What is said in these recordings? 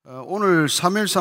오늘 사무엘상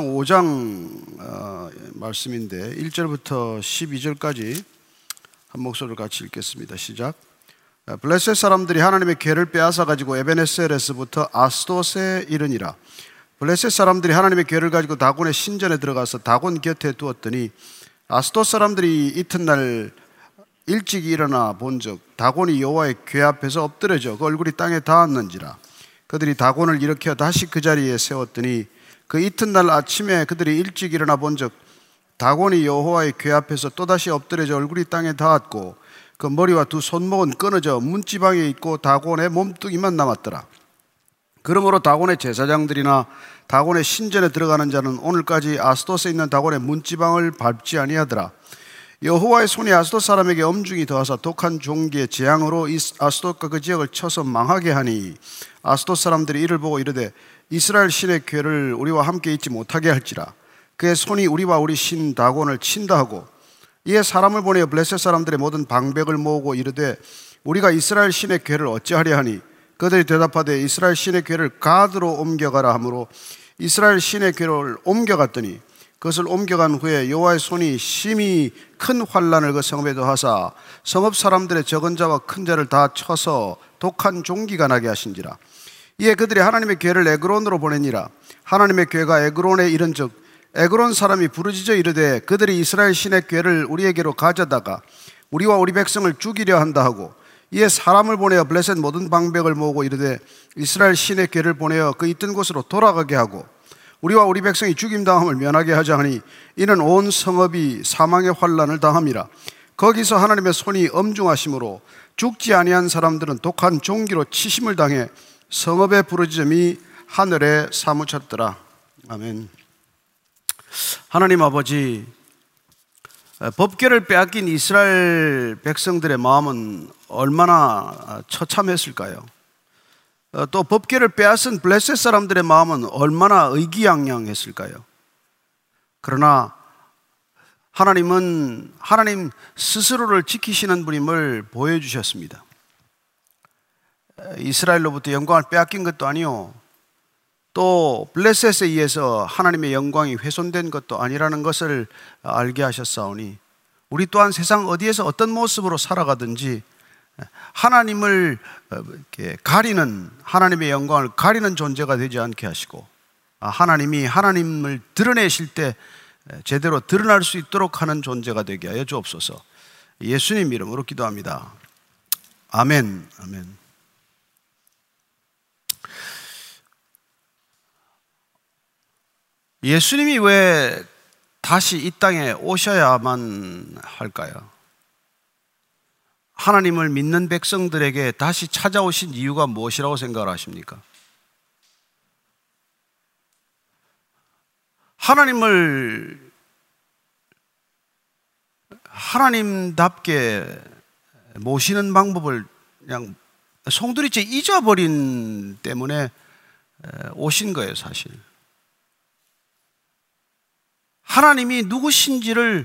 5장 말씀인데 1절부터 12절까지 한 목소리를 같이 읽겠습니다. 시작. 블레셋 사람들이 하나님의 궤를 빼앗아 가지고 에베네셀에서부터 아스돗에 이르니라. 블레셋 사람들이 하나님의 궤를 가지고 다곤의 신전에 들어가서 다곤 곁에 두었더니 아스돗 사람들이 이튿날 일찍 일어나 본즉 다곤이 여호와의 궤 앞에서 엎드려져 그 얼굴이 땅에 닿았는지라. 그들이 다곤을 일으켜 다시 그 자리에 세웠더니 그 이튿날 아침에 그들이 일찍 일어나 본즉 다곤이 여호와의 궤 앞에서 또다시 엎드려져 얼굴이 땅에 닿았고 그 머리와 두 손목은 끊어져 문지방에 있고 다곤의 몸뚱이만 남았더라. 그러므로 다곤의 제사장들이나 다곤의 신전에 들어가는 자는 오늘까지 아스돗에 있는 다곤의 문지방을 밟지 아니하더라. 여호와의 손이 아스돗 사람에게 엄중히 더하사 독한 종기의 재앙으로 아스돗과 그 지역을 쳐서 망하게 하니 아스돗 사람들이 이를 보고 이르되 이스라엘 신의 궤를 우리와 함께 있지 못하게 할지라. 그의 손이 우리와 우리 신 다곤을 친다 하고 이에 사람을 보내어 블레셋 사람들의 모든 방백을 모으고 이르되 우리가 이스라엘 신의 궤를 어찌하려 하니 그들이 대답하되 이스라엘 신의 궤를 가드로 옮겨가라 하므로 이스라엘 신의 궤를 옮겨갔더니 그것을 옮겨간 후에 여호와의 손이 심히 큰 환난을 그 성읍에 더하사 성읍 사람들의 적은 자와 큰 자를 다 쳐서 독한 종기가 나게 하신지라. 이에 그들이 하나님의 궤를 에그론으로 보내니라. 하나님의 궤가 에그론에 이른즉 에그론 사람이 부르짖어 이르되 그들이 이스라엘 신의 궤를 우리에게로 가져다가 우리와 우리 백성을 죽이려 한다 하고 이에 사람을 보내어 블레셋 모든 방백을 모으고 이르되 이스라엘 신의 궤를 보내어 그 있던 곳으로 돌아가게 하고 우리와 우리 백성이 죽임당함을 면하게 하자 하니 이는 온 성읍이 사망의 환난을 당함이라. 거기서 하나님의 손이 엄중하심으로 죽지 아니한 사람들은 독한 종기로 치심을 당해 성읍의 부르짖음이 하늘에 사무쳤더라. 아멘. 하나님 아버지, 법궤를 빼앗긴 이스라엘 백성들의 마음은 얼마나 처참했을까요? 또 법궤를 빼앗은 블레셋 사람들의 마음은 얼마나 의기양양했을까요? 그러나 하나님은 하나님 스스로를 지키시는 분임을 보여주셨습니다. 이스라엘로부터 영광을 빼앗긴 것도 아니요, 또 블레셋에 의해서 하나님의 영광이 훼손된 것도 아니라는 것을 알게 하셨사오니 우리 또한 세상 어디에서 어떤 모습으로 살아가든지 하나님을 가리는, 하나님의 영광을 가리는 존재가 되지 않게 하시고 하나님이 하나님을 드러내실 때 제대로 드러날 수 있도록 하는 존재가 되게 하여 주옵소서. 예수님 이름으로 기도합니다. 아멘. 아멘. 예수님이 왜 다시 이 땅에 오셔야만 할까요? 하나님을 믿는 백성들에게 다시 찾아오신 이유가 무엇이라고 생각을 하십니까? 하나님을 하나님답게 모시는 방법을 그냥 송두리째 잊어버린 때문에 오신 거예요, 사실. 하나님이 누구신지를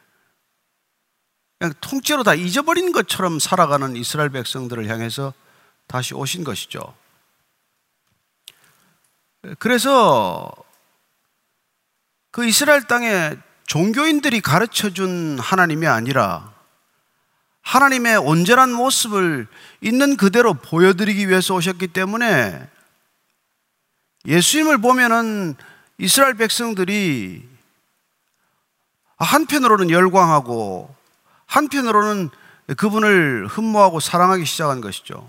그냥 통째로 다 잊어버린 것처럼 살아가는 이스라엘 백성들을 향해서 다시 오신 것이죠. 그래서 그 이스라엘 땅에 종교인들이 가르쳐준 하나님이 아니라 하나님의 온전한 모습을 있는 그대로 보여드리기 위해서 오셨기 때문에 예수님을 보면은 이스라엘 백성들이 한편으로는 열광하고 한편으로는 그분을 흠모하고 사랑하기 시작한 것이죠.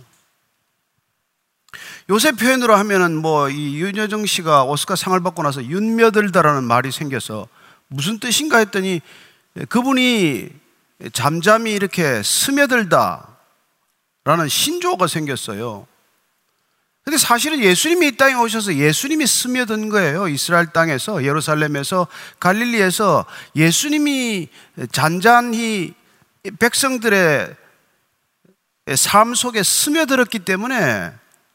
요새 표현으로 하면은 이 윤여정 씨가 오스카 상을 받고 나서 윤며들다라는 말이 생겨서 무슨 뜻인가 했더니 그분이 잠잠히 이렇게 스며들다라는 신조어가 생겼어요. 근데 사실은 예수님이 이 땅에 오셔서 예수님이 스며든 거예요. 이스라엘 땅에서, 예루살렘에서, 갈릴리에서 예수님이 잔잔히 백성들의 삶 속에 스며들었기 때문에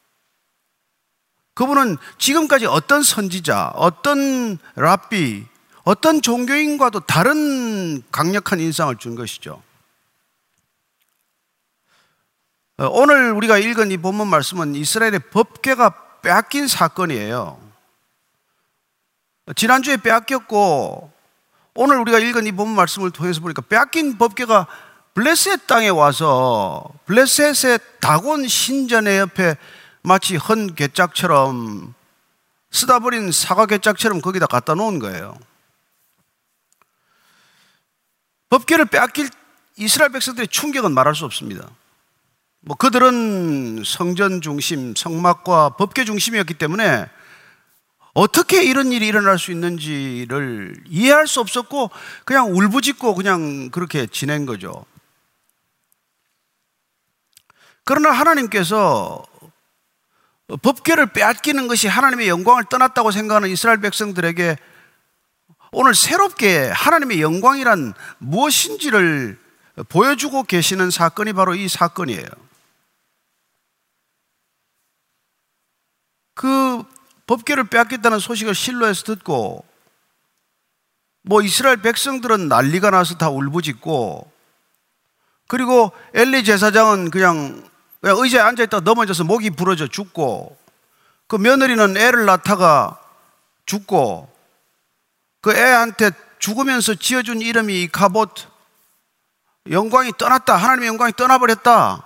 그분은 지금까지 어떤 선지자, 어떤 랍비, 어떤 종교인과도 다른 강력한 인상을 준 것이죠. 오늘 우리가 읽은 이 본문 말씀은 이스라엘의 법궤가 빼앗긴 사건이에요. 지난주에 빼앗겼고 오늘 우리가 읽은 이 본문 말씀을 통해서 보니까 빼앗긴 법궤가 블레셋 땅에 와서 블레셋의 다곤 신전의 옆에 마치 헌 괴짝처럼 쓰다 버린 사과 괴짝처럼 거기다 갖다 놓은 거예요. 법궤를 빼앗길 이스라엘 백성들의 충격은 말할 수 없습니다. 그들은 성전 중심, 성막과 법궤 중심이었기 때문에 어떻게 이런 일이 일어날 수 있는지를 이해할 수 없었고 그냥 울부짖고 그냥 그렇게 지낸 거죠. 그러나 하나님께서 법궤를 빼앗기는 것이 하나님의 영광을 떠났다고 생각하는 이스라엘 백성들에게 오늘 새롭게 하나님의 영광이란 무엇인지를 보여주고 계시는 사건이 바로 이 사건이에요. 그 법궤를 빼앗겼다는 소식을 실로에서 듣고 이스라엘 백성들은 난리가 나서 다 울부짖고, 그리고 엘리 제사장은 그냥 의자에 앉아있다가 넘어져서 목이 부러져 죽고, 그 며느리는 애를 낳다가 죽고, 그 애한테 죽으면서 지어준 이름이 이카봇, 영광이 떠났다, 하나님의 영광이 떠나버렸다,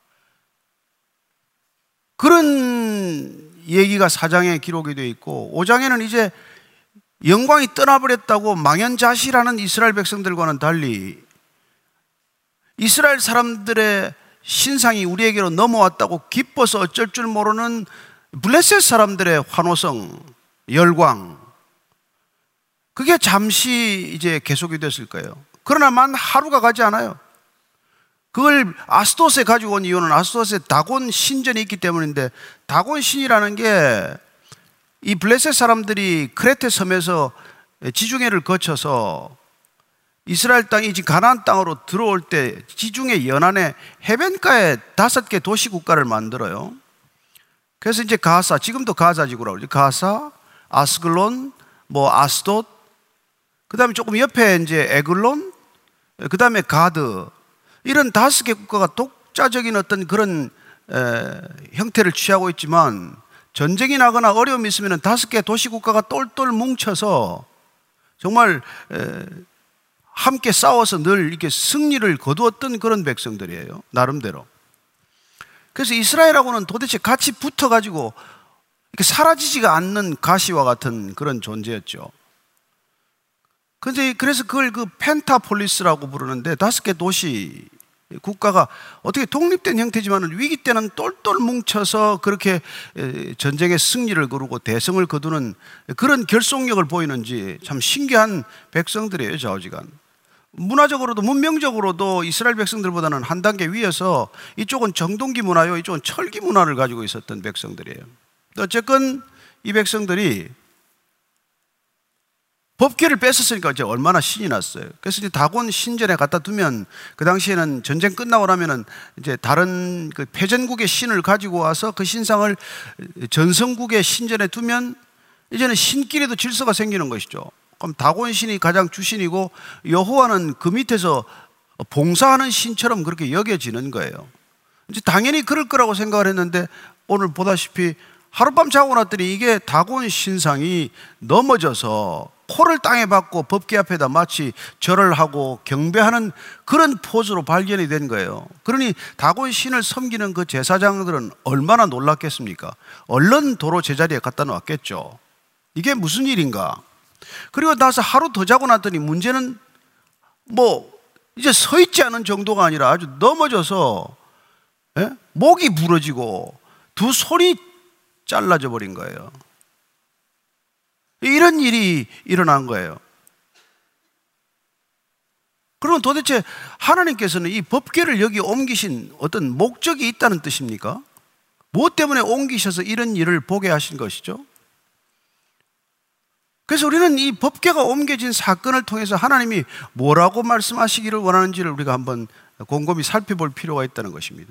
그런 얘기가 4장에 기록이 되어 있고, 5장에는 이제 영광이 떠나버렸다고 망연자실하는 이스라엘 백성들과는 달리 이스라엘 사람들의 신상이 우리에게로 넘어왔다고 기뻐서 어쩔 줄 모르는 블레셋 사람들의 환호성, 열광, 그게 잠시 이제 계속이 됐을 거예요. 그러나 만 하루가 가지 않아요. 그걸 아스돗에 가지고 온 이유는 아스돗에 다곤 신전이 있기 때문인데, 다곤 신이라는 게 이 블레셋 사람들이 크레테 섬에서 지중해를 거쳐서 이스라엘 땅이 지금 가나안 땅으로 들어올 때 지중해 연안에 해변가에 5개 도시 국가를 만들어요. 그래서 이제 가사, 지금도 가자 지구라고 그러죠. 가사, 아스글론, 아스돗, 그 다음에 조금 옆에 이제 에글론, 그 다음에 가드, 이런 5개 국가가 독자적인 어떤 그런 형태를 취하고 있지만, 전쟁이 나거나 어려움이 있으면 5개 도시 국가가 똘똘 뭉쳐서 정말 함께 싸워서 늘 이렇게 승리를 거두었던 그런 백성들이에요, 나름대로. 그래서 이스라엘하고는 도대체 같이 붙어가지고 이렇게 사라지지가 않는 가시와 같은 그런 존재였죠. 그래서 그걸 그 펜타폴리스라고 부르는데, 5개 도시 국가가 어떻게 독립된 형태지만 위기 때는 똘똘 뭉쳐서 그렇게 전쟁의 승리를 거두고 대성을 거두는 그런 결속력을 보이는지 참 신기한 백성들이에요, 좌우지간. 문화적으로도 문명적으로도 이스라엘 백성들보다는 한 단계 위에서 이쪽은 정동기 문화요, 이쪽은 철기 문화를 가지고 있었던 백성들이에요. 어쨌건 이 백성들이 법궤를 뺏었으니까 이제 얼마나 신이 났어요. 그래서 이제 다곤 신전에 갖다 두면, 그 당시에는 전쟁 끝나고 나면은 이제 다른 그 패전국의 신을 가지고 와서 그 신상을 전성국의 신전에 두면 이제는 신끼리도 질서가 생기는 것이죠. 그럼 다곤 신이 가장 주신이고 여호와는 그 밑에서 봉사하는 신처럼 그렇게 여겨지는 거예요. 이제 당연히 그럴 거라고 생각을 했는데, 오늘 보다시피 하룻밤 자고 났더니 이게 다곤 신상이 넘어져서 코를 땅에 박고 법궤 앞에다 마치 절을 하고 경배하는 그런 포즈로 발견이 된 거예요. 그러니 다곤 신을 섬기는 그 제사장들은 얼마나 놀랐겠습니까? 얼른 도로 제자리에 갖다 놓았겠죠. 이게 무슨 일인가? 그리고 나서 하루 더 자고 났더니 문제는 이제 서 있지 않은 정도가 아니라 아주 넘어져서 목이 부러지고 두 손이 잘라져 버린 거예요. 이런 일이 일어난 거예요. 그러면 도대체 하나님께서는 이 법궤를 여기 옮기신 어떤 목적이 있다는 뜻입니까? 무엇 때문에 옮기셔서 이런 일을 보게 하신 것이죠? 그래서 우리는 이 법궤가 옮겨진 사건을 통해서 하나님이 뭐라고 말씀하시기를 원하는지를 우리가 한번 곰곰이 살펴볼 필요가 있다는 것입니다.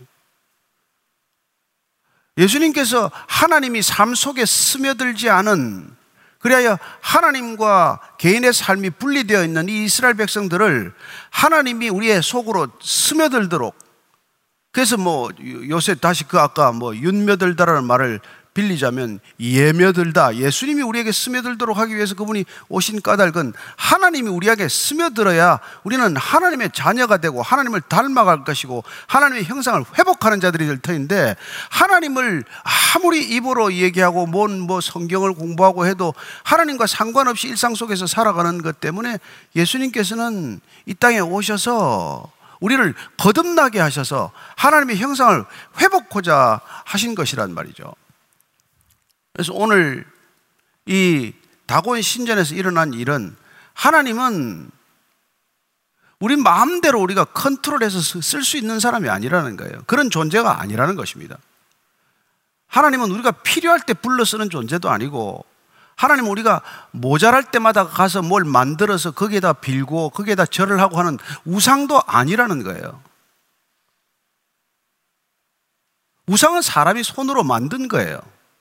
예수님께서 하나님이 삶 속에 스며들지 않은, 그래야 하나님과 개인의 삶이 분리되어 있는 이 이스라엘 백성들을 하나님이 우리의 속으로 스며들도록, 그래서 요새 다시 아까 윤며들다라는 말을 빌리자면 예며들다. 예수님이 우리에게 스며들도록 하기 위해서 그분이 오신 까닭은 하나님이 우리에게 스며들어야 우리는 하나님의 자녀가 되고 하나님을 닮아갈 것이고 하나님의 형상을 회복하는 자들이 될 터인데, 하나님을 아무리 입으로 얘기하고 뭐 성경을 공부하고 해도 하나님과 상관없이 일상 속에서 살아가는 것 때문에 예수님께서는 이 땅에 오셔서 우리를 거듭나게 하셔서 하나님의 형상을 회복하고자 하신 것이란 말이죠. 그래서 오늘 이 다곤 신전에서 일어난 일은, 하나님은 우리 마음대로 우리가 컨트롤해서 쓸 수 있는 사람이 아니라는 거예요. 그런 존재가 아니라는 것입니다. 하나님은 우리가 필요할 때 불러 쓰는 존재도 아니고, 하나님은 우리가 모자랄 때마다 가서 뭘 만들어서 거기에다 빌고 거기에다 절을 하고 하는 우상도 아니라는 거예요. 우상은 사람이 손으로 만든 거예요.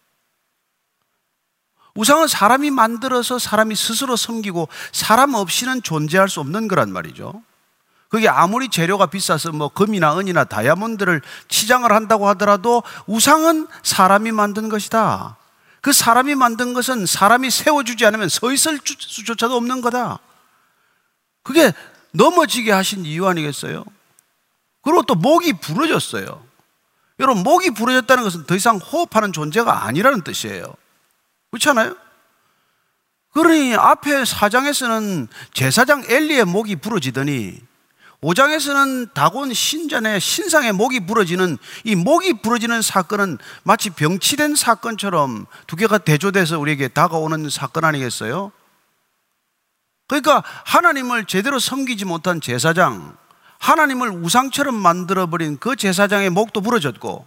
우상은 사람이 만들어서 사람이 스스로 섬기고 사람 없이는 존재할 수 없는 거란 말이죠. 그게 아무리 재료가 비싸서 뭐 금이나 은이나 다이아몬드를 치장을 한다고 하더라도 우상은 사람이 만든 것이다. 그 사람이 만든 것은 사람이 세워주지 않으면 서 있을 수조차도 없는 거다. 그게 넘어지게 하신 이유 아니겠어요? 그리고 또 목이 부러졌어요. 여러분, 목이 부러졌다는 것은 더 이상 호흡하는 존재가 아니라는 뜻이에요. 그렇지 않아요? 그러니 앞에 4장에서는 제사장 엘리의 목이 부러지더니 5장에서는 다곤 신전의 신상의 목이 부러지는, 이 목이 부러지는 사건은 마치 병치된 사건처럼 두 개가 대조돼서 우리에게 다가오는 사건 아니겠어요? 그러니까 하나님을 제대로 섬기지 못한 제사장, 하나님을 우상처럼 만들어버린 그 제사장의 목도 부러졌고,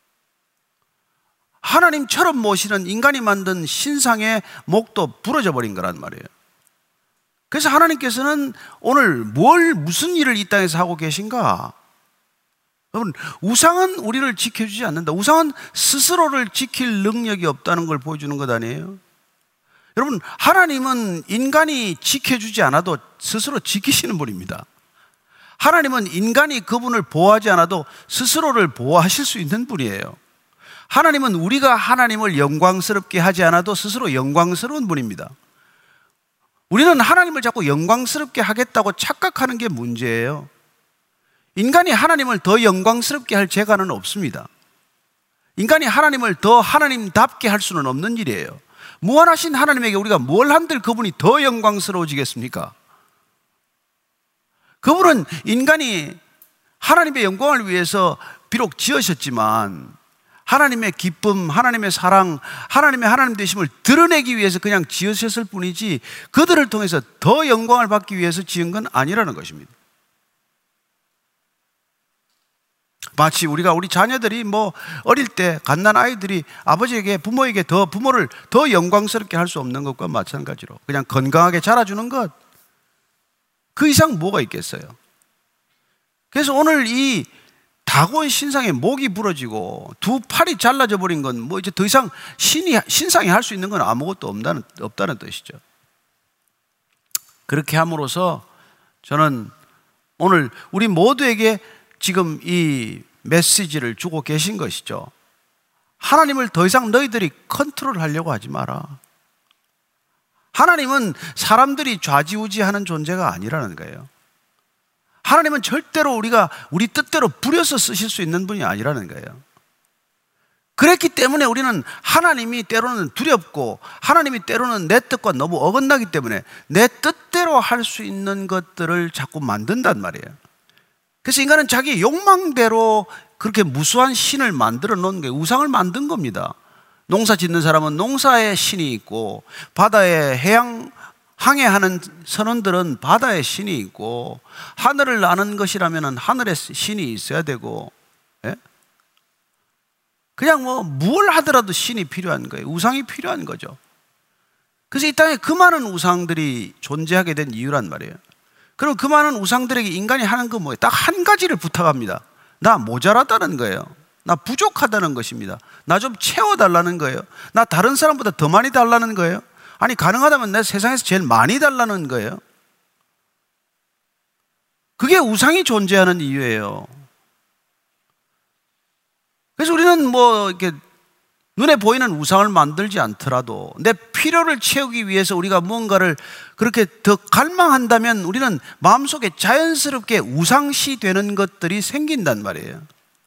하나님처럼 모시는 인간이 만든 신상의 목도 부러져 버린 거란 말이에요. 그래서 하나님께서는 오늘 무슨 일을 이 땅에서 하고 계신가? 여러분, 우상은 우리를 지켜주지 않는다. 우상은 스스로를 지킬 능력이 없다는 걸 보여주는 것 아니에요? 여러분, 하나님은 인간이 지켜주지 않아도 스스로 지키시는 분입니다. 하나님은 인간이 그분을 보호하지 않아도 스스로를 보호하실 수 있는 분이에요. 하나님은 우리가 하나님을 영광스럽게 하지 않아도 스스로 영광스러운 분입니다. 우리는 하나님을 자꾸 영광스럽게 하겠다고 착각하는 게 문제예요. 인간이 하나님을 더 영광스럽게 할 재간은 없습니다. 인간이 하나님을 더 하나님답게 할 수는 없는 일이에요. 무한하신 하나님에게 우리가 뭘 한들 그분이 더 영광스러워지겠습니까? 그분은 인간이 하나님의 영광을 위해서 비록 지으셨지만 하나님의 기쁨, 하나님의 사랑, 하나님의 하나님 되심을 드러내기 위해서 그냥 지으셨을 뿐이지 그들을 통해서 더 영광을 받기 위해서 지은 건 아니라는 것입니다. 마치 우리 자녀들이 어릴 때 갓난 아이들이 아버지에게 부모에게 부모를 더 영광스럽게 할 수 없는 것과 마찬가지로 그냥 건강하게 자라주는 것, 그 이상 뭐가 있겠어요? 그래서 오늘 이 다곤 신상의 목이 부러지고 두 팔이 잘라져 버린 건 이제 더 이상 신상이 할 수 있는 건 아무것도 없다는 뜻이죠. 그렇게 함으로써 저는 오늘 우리 모두에게 지금 이 메시지를 주고 계신 것이죠. 하나님을 더 이상 너희들이 컨트롤하려고 하지 마라. 하나님은 사람들이 좌지우지하는 존재가 아니라는 거예요. 하나님은 절대로 우리가 우리 뜻대로 부려서 쓰실 수 있는 분이 아니라는 거예요. 그랬기 때문에 우리는 하나님이 때로는 두렵고 하나님이 때로는 내 뜻과 너무 어긋나기 때문에 내 뜻대로 할 수 있는 것들을 자꾸 만든단 말이에요. 그래서 인간은 자기 욕망대로 그렇게 무수한 신을 만들어 놓은 게 우상을 만든 겁니다. 농사 짓는 사람은 농사의 신이 있고 바다에 항해하는 선원들은 바다의 신이 있고 하늘을 나는 것이라면 하늘의 신이 있어야 되고, 예? 그냥 뭘 하더라도 신이 필요한 거예요. 우상이 필요한 거죠. 그래서 이 땅에 그 많은 우상들이 존재하게 된 이유란 말이에요. 그럼 그 많은 우상들에게 인간이 하는 건 뭐예요? 딱 한 가지를 부탁합니다. 나 모자라다는 거예요. 나 부족하다는 것입니다. 나 좀 채워달라는 거예요. 나 다른 사람보다 더 많이 달라는 거예요. 아니, 가능하다면 내 세상에서 제일 많이 달라는 거예요. 그게 우상이 존재하는 이유예요. 그래서 우리는 이렇게 눈에 보이는 우상을 만들지 않더라도 내 필요를 채우기 위해서 우리가 무언가를 그렇게 더 갈망한다면 우리는 마음속에 자연스럽게 우상시 되는 것들이 생긴단 말이에요.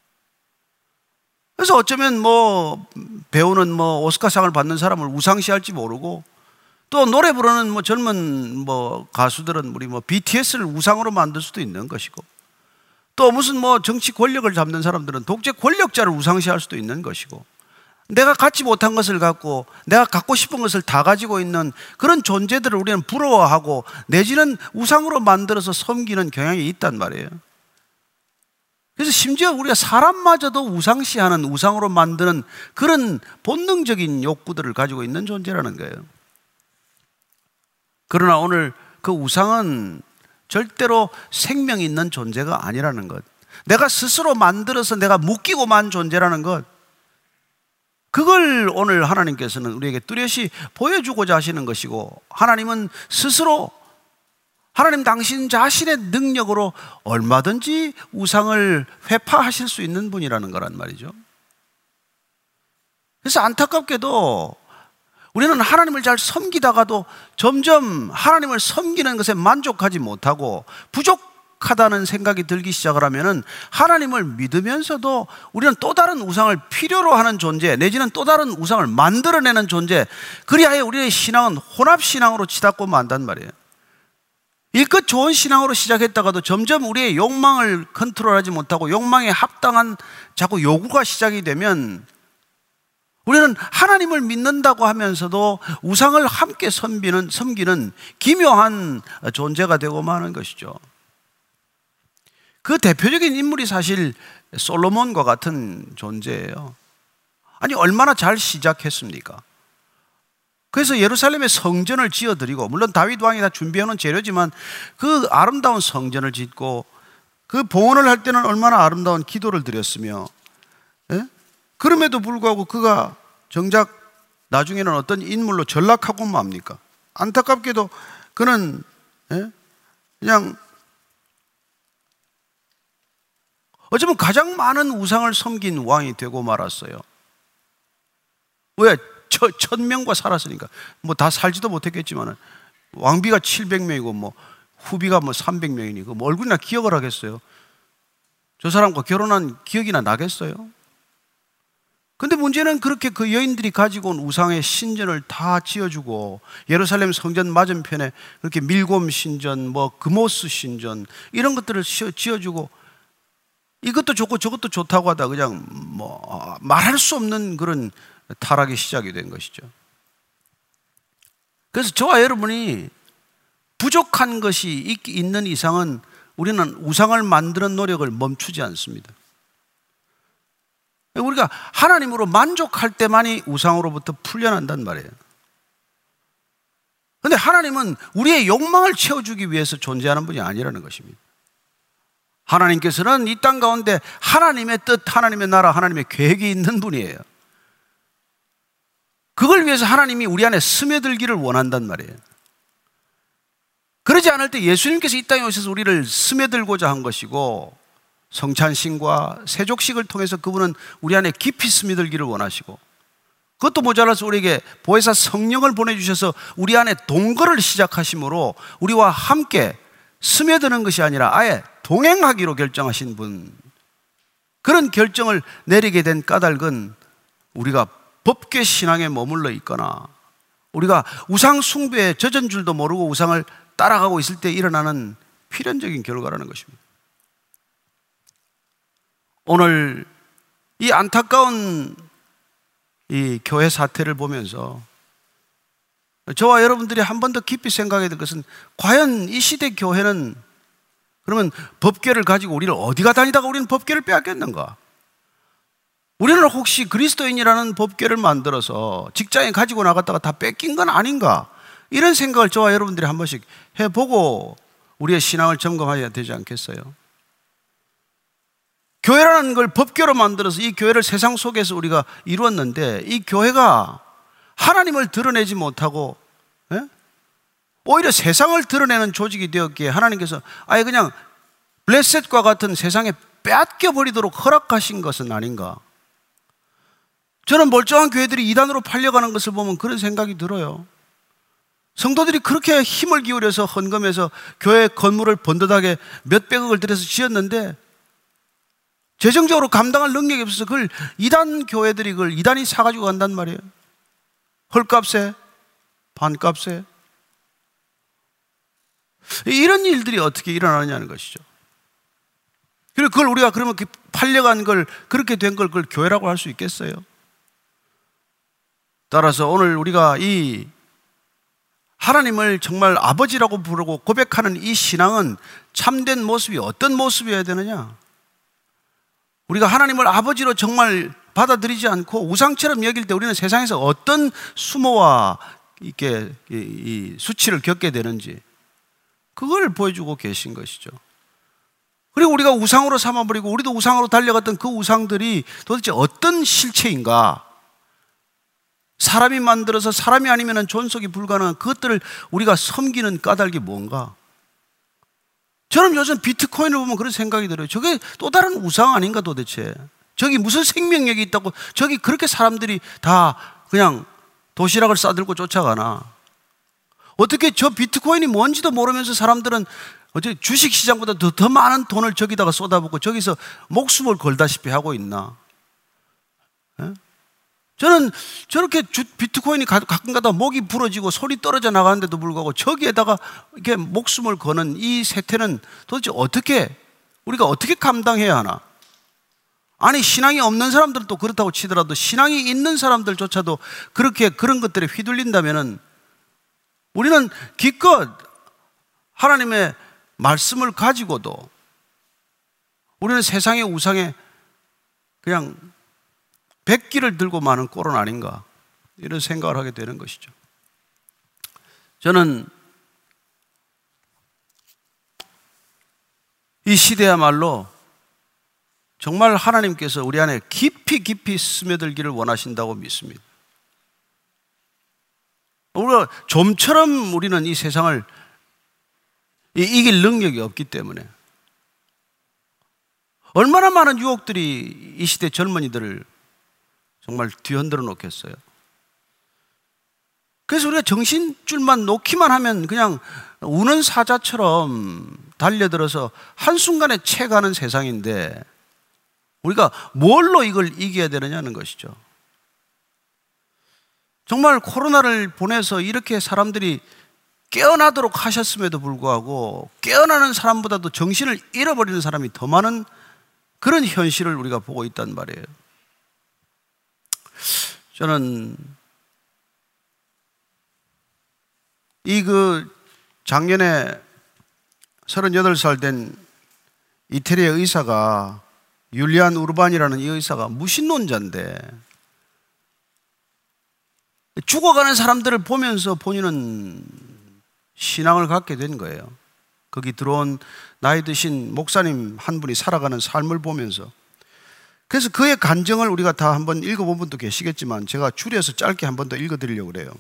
그래서 어쩌면 배우는 오스카상을 받는 사람을 우상시할지 모르고, 또 노래 부르는 젊은 가수들은 우리 BTS를 우상으로 만들 수도 있는 것이고, 또 무슨 정치 권력을 잡는 사람들은 독재 권력자를 우상시할 수도 있는 것이고, 내가 갖지 못한 것을 갖고 내가 갖고 싶은 것을 다 가지고 있는 그런 존재들을 우리는 부러워하고 내지는 우상으로 만들어서 섬기는 경향이 있단 말이에요. 그래서 심지어 우리가 사람마저도 우상시하는, 우상으로 만드는 그런 본능적인 욕구들을 가지고 있는 존재라는 거예요. 그러나 오늘 그 우상은 절대로 생명 있는 존재가 아니라는 것, 내가 스스로 만들어서 내가 묶이고만 존재라는 것, 그걸 오늘 하나님께서는 우리에게 뚜렷이 보여주고자 하시는 것이고, 하나님은 스스로 하나님 당신 자신의 능력으로 얼마든지 우상을 회파하실 수 있는 분이라는 거란 말이죠. 그래서 안타깝게도 우리는 하나님을 잘 섬기다가도 점점 하나님을 섬기는 것에 만족하지 못하고 부족하다는 생각이 들기 시작을 하면은 하나님을 믿으면서도 우리는 또 다른 우상을 필요로 하는 존재, 내지는 또 다른 우상을 만들어내는 존재, 그리하여 우리의 신앙은 혼합신앙으로 치닫고 만단 말이에요. 일껏 좋은 신앙으로 시작했다가도 점점 우리의 욕망을 컨트롤하지 못하고 욕망에 합당한 자꾸 요구가 시작이 되면 우리는 하나님을 믿는다고 하면서도 우상을 함께 섬기는 기묘한 존재가 되고 마는 것이죠. 그 대표적인 인물이 사실 솔로몬과 같은 존재예요. 아니, 얼마나 잘 시작했습니까? 그래서 예루살렘에 성전을 지어드리고, 물론 다윗 왕이 다 준비해놓은 재료지만 그 아름다운 성전을 짓고, 그 봉헌을 할 때는 얼마나 아름다운 기도를 드렸으며, 그럼에도 불구하고 그가 정작 나중에는 어떤 인물로 전락하고 맙니까? 안타깝게도 그는 그냥 어쩌면 가장 많은 우상을 섬긴 왕이 되고 말았어요. 왜? 1000명과 살았으니까. 다 살지도 못했겠지만 왕비가 700명이고 후비가 300명이니까 얼굴이나 기억을 하겠어요? 저 사람과 결혼한 기억이나 나겠어요? 근데 문제는 그렇게 그 여인들이 가지고 온 우상의 신전을 다 지어주고, 예루살렘 성전 맞은편에 그렇게 밀곰 신전, 금오스 신전, 이런 것들을 지어주고, 이것도 좋고 저것도 좋다고 하다 그냥 말할 수 없는 그런 타락이 시작이 된 것이죠. 그래서 저와 여러분이 부족한 것이 있는 이상은 우리는 우상을 만드는 노력을 멈추지 않습니다. 우리가 하나님으로 만족할 때만이 우상으로부터 풀려난단 말이에요. 그런데 하나님은 우리의 욕망을 채워주기 위해서 존재하는 분이 아니라는 것입니다. 하나님께서는 이 땅 가운데 하나님의 뜻, 하나님의 나라, 하나님의 계획이 있는 분이에요. 그걸 위해서 하나님이 우리 안에 스며들기를 원한단 말이에요. 그러지 않을 때 예수님께서 이 땅에 오셔서 우리를 스며들고자 한 것이고, 성찬신과 세족식을 통해서 그분은 우리 안에 깊이 스며들기를 원하시고, 그것도 모자라서 우리에게 보혜사 성령을 보내주셔서 우리 안에 동거를 시작하심으로 우리와 함께 스며드는 것이 아니라 아예 동행하기로 결정하신 분, 그런 결정을 내리게 된 까닭은 우리가 법궤 신앙에 머물러 있거나 우리가 우상 숭배에 젖은 줄도 모르고 우상을 따라가고 있을 때 일어나는 필연적인 결과라는 것입니다. 오늘 이 안타까운 이 교회 사태를 보면서 저와 여러분들이 한 번 더 깊이 생각해야 될 것은, 과연 이 시대 교회는 그러면 법궤를 가지고 우리를 어디가 다니다가 우리는 법궤를 빼앗겼는가? 우리는 혹시 그리스도인이라는 법궤를 만들어서 직장에 가지고 나갔다가 다 뺏긴 건 아닌가? 이런 생각을 저와 여러분들이 한 번씩 해보고 우리의 신앙을 점검해야 되지 않겠어요? 교회라는 걸 법궤로 만들어서 이 교회를 세상 속에서 우리가 이루었는데, 이 교회가 하나님을 드러내지 못하고 오히려 세상을 드러내는 조직이 되었기에 하나님께서 아예 그냥 블레셋과 같은 세상에 빼앗겨 버리도록 허락하신 것은 아닌가? 저는 멀쩡한 교회들이 이단으로 팔려가는 것을 보면 그런 생각이 들어요. 성도들이 그렇게 힘을 기울여서 헌금해서 교회 건물을 번듯하게 몇백억을 들여서 지었는데 재정적으로 감당할 능력이 없어서 그걸 이단 교회들이 그걸 이단이 사가지고 간단 말이에요. 헐값에, 반값에. 이런 일들이 어떻게 일어나느냐는 것이죠. 그리고 그걸 우리가 그러면 팔려간 걸, 그렇게 된 걸 그걸 교회라고 할 수 있겠어요? 따라서 오늘 우리가 이 하나님을 정말 아버지라고 부르고 고백하는 이 신앙은 참된 모습이 어떤 모습이어야 되느냐? 우리가 하나님을 아버지로 정말 받아들이지 않고 우상처럼 여길 때 우리는 세상에서 어떤 수모와 이렇게 이 수치를 겪게 되는지 그걸 보여주고 계신 것이죠. 그리고 우리가 우상으로 삼아버리고 우리도 우상으로 달려갔던 그 우상들이 도대체 어떤 실체인가? 사람이 만들어서 사람이 아니면 존속이 불가능한 그것들을 우리가 섬기는 까닭이 뭔가? 저는 요즘 비트코인을 보면 그런 생각이 들어요. 저게 또 다른 우상 아닌가 도대체? 저기 무슨 생명력이 있다고 저기 그렇게 사람들이 다 그냥 도시락을 싸들고 쫓아가나? 어떻게 저 비트코인이 뭔지도 모르면서 사람들은 어째 주식시장보다 더 많은 돈을 저기다가 쏟아붓고 저기서 목숨을 걸다시피 하고 있나? 에? 저는 저렇게 비트코인이 가끔 가다 목이 부러지고 소리 떨어져 나가는데도 불구하고 저기에다가 이렇게 목숨을 거는 이 세태는 도대체 우리가 어떻게 감당해야 하나? 아니, 신앙이 없는 사람들은 또 그렇다고 치더라도 신앙이 있는 사람들조차도 그렇게 그런 것들에 휘둘린다면은 우리는 기껏 하나님의 말씀을 가지고도 우리는 세상의 우상에 그냥 백기를 들고 마는 꼴은 아닌가 이런 생각을 하게 되는 것이죠. 저는 이 시대야말로 정말 하나님께서 우리 안에 깊이 스며들기를 원하신다고 믿습니다. 우리가 좀처럼 우리는 이 세상을 이길 능력이 없기 때문에 얼마나 많은 유혹들이 이 시대 젊은이들을 정말 뒤흔들어 놓겠어요. 그래서 우리가 정신줄만 놓기만 하면 그냥 우는 사자처럼 달려들어서 한순간에 채가는 세상인데 우리가 뭘로 이걸 이겨야 되느냐는 것이죠. 정말 코로나를 보내서 이렇게 사람들이 깨어나도록 하셨음에도 불구하고 깨어나는 사람보다도 정신을 잃어버리는 사람이 더 많은 그런 현실을 우리가 보고 있단 말이에요. 저는 작년에 38살 된 이태리의 의사가 율리안 우르반이라는 이 의사가 무신론자인데 죽어가는 사람들을 보면서 본인은 신앙을 갖게 된 거예요. 거기 들어온 나이 드신 목사님 한 분이 살아가는 삶을 보면서 그래서 그의 간증을 우리가 다 한번 읽어본 분도 계시겠지만 제가 줄여서 짧게 한 번 더 읽어드리려고 그래요.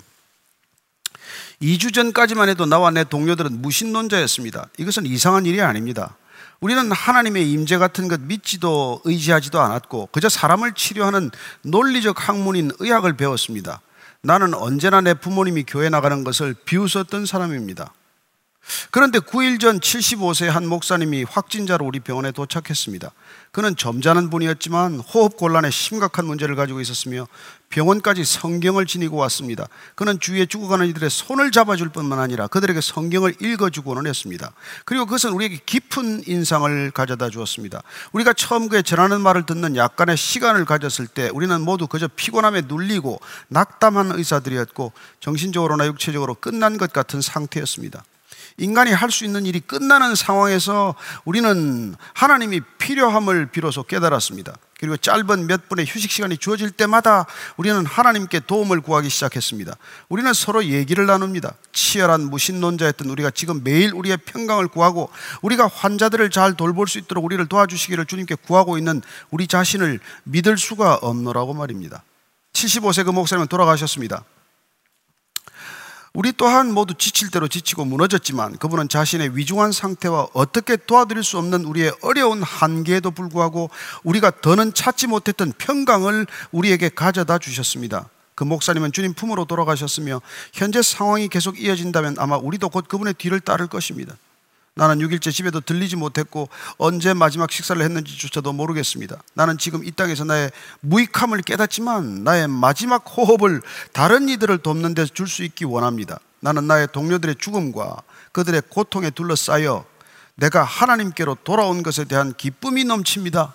2주 전까지만 해도 나와 내 동료들은 무신론자였습니다. 이것은 이상한 일이 아닙니다. 우리는 하나님의 임재 같은 것 믿지도 의지하지도 않았고 그저 사람을 치료하는 논리적 학문인 의학을 배웠습니다. 나는 언제나 내 부모님이 교회 나가는 것을 비웃었던 사람입니다. 그런데 9일 전 75세 한 목사님이 확진자로 우리 병원에 도착했습니다. 그는 점잖은 분이었지만 호흡곤란에 심각한 문제를 가지고 있었으며 병원까지 성경을 지니고 왔습니다. 그는 주위에 죽어가는 이들의 손을 잡아줄 뿐만 아니라 그들에게 성경을 읽어주고는 했습니다. 그리고 그것은 우리에게 깊은 인상을 가져다 주었습니다. 우리가 처음 그의 전하는 말을 듣는 약간의 시간을 가졌을 때 우리는 모두 그저 피곤함에 눌리고 낙담한 의사들이었고 정신적으로나 육체적으로 끝난 것 같은 상태였습니다. 인간이 할 수 있는 일이 끝나는 상황에서 우리는 하나님이 필요함을 비로소 깨달았습니다. 그리고 짧은 몇 분의 휴식 시간이 주어질 때마다 우리는 하나님께 도움을 구하기 시작했습니다. 우리는 서로 얘기를 나눕니다. 치열한 무신론자였던 우리가 지금 매일 우리의 평강을 구하고 우리가 환자들을 잘 돌볼 수 있도록 우리를 도와주시기를 주님께 구하고 있는 우리 자신을 믿을 수가 없노라고 말입니다. 75세 그 목사님은 돌아가셨습니다. 우리 또한 모두 지칠 대로 지치고 무너졌지만 그분은 자신의 위중한 상태와 어떻게 도와드릴 수 없는 우리의 어려운 한계에도 불구하고 우리가 더는 찾지 못했던 평강을 우리에게 가져다 주셨습니다. 그 목사님은 주님 품으로 돌아가셨으며 현재 상황이 계속 이어진다면 아마 우리도 곧 그분의 뒤를 따를 것입니다. 나는 6일째 집에도 들리지 못했고 언제 마지막 식사를 했는지조차도 모르겠습니다. 나는 지금 이 땅에서 나의 무익함을 깨닫지만 나의 마지막 호흡을 다른 이들을 돕는 데 줄 수 있기 원합니다. 나는 나의 동료들의 죽음과 그들의 고통에 둘러싸여 내가 하나님께로 돌아온 것에 대한 기쁨이 넘칩니다.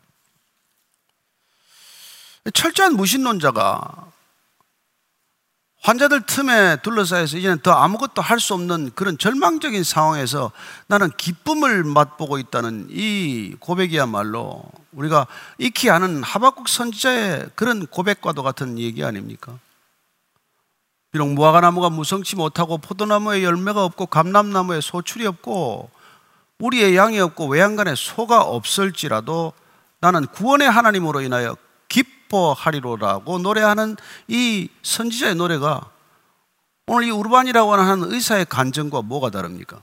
철저한 무신론자가 환자들 틈에 둘러싸여서 이제는 더 아무것도 할 수 없는 그런 절망적인 상황에서 나는 기쁨을 맛보고 있다는 이 고백이야말로 우리가 익히 아는 하박국 선지자의 그런 고백과도 같은 얘기 아닙니까? 비록 무화과나무가 무성치 못하고 포도나무에 열매가 없고 감람나무에 소출이 없고 우리의 양이 없고 외양간에 소가 없을지라도 나는 구원의 하나님으로 인하여 기뻐하리로라고 노래하는 이 선지자의 노래가 오늘 이 우르반이라고 하는 의사의 간증과 뭐가 다릅니까?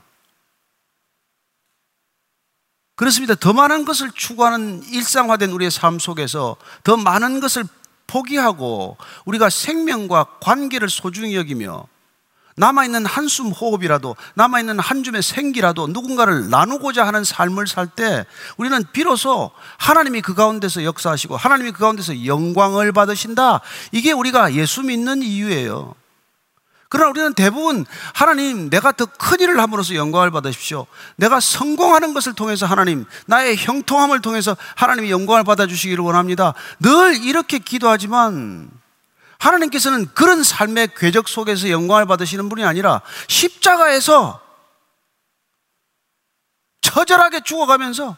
그렇습니다. 더 많은 것을 추구하는 일상화된 우리의 삶 속에서 더 많은 것을 포기하고 우리가 생명과 관계를 소중히 여기며 남아있는 한숨 호흡이라도 남아있는 한 줌의 생기라도 누군가를 나누고자 하는 삶을 살 때 우리는 비로소 하나님이 그 가운데서 역사하시고 하나님이 그 가운데서 영광을 받으신다. 이게 우리가 예수 믿는 이유예요. 그러나 우리는 대부분 하나님 내가 더 큰 일을 함으로써 영광을 받으십시오. 내가 성공하는 것을 통해서 하나님 나의 형통함을 통해서 하나님이 영광을 받아주시기를 원합니다. 늘 이렇게 기도하지만 하나님께서는 그런 삶의 궤적 속에서 영광을 받으시는 분이 아니라 십자가에서 처절하게 죽어가면서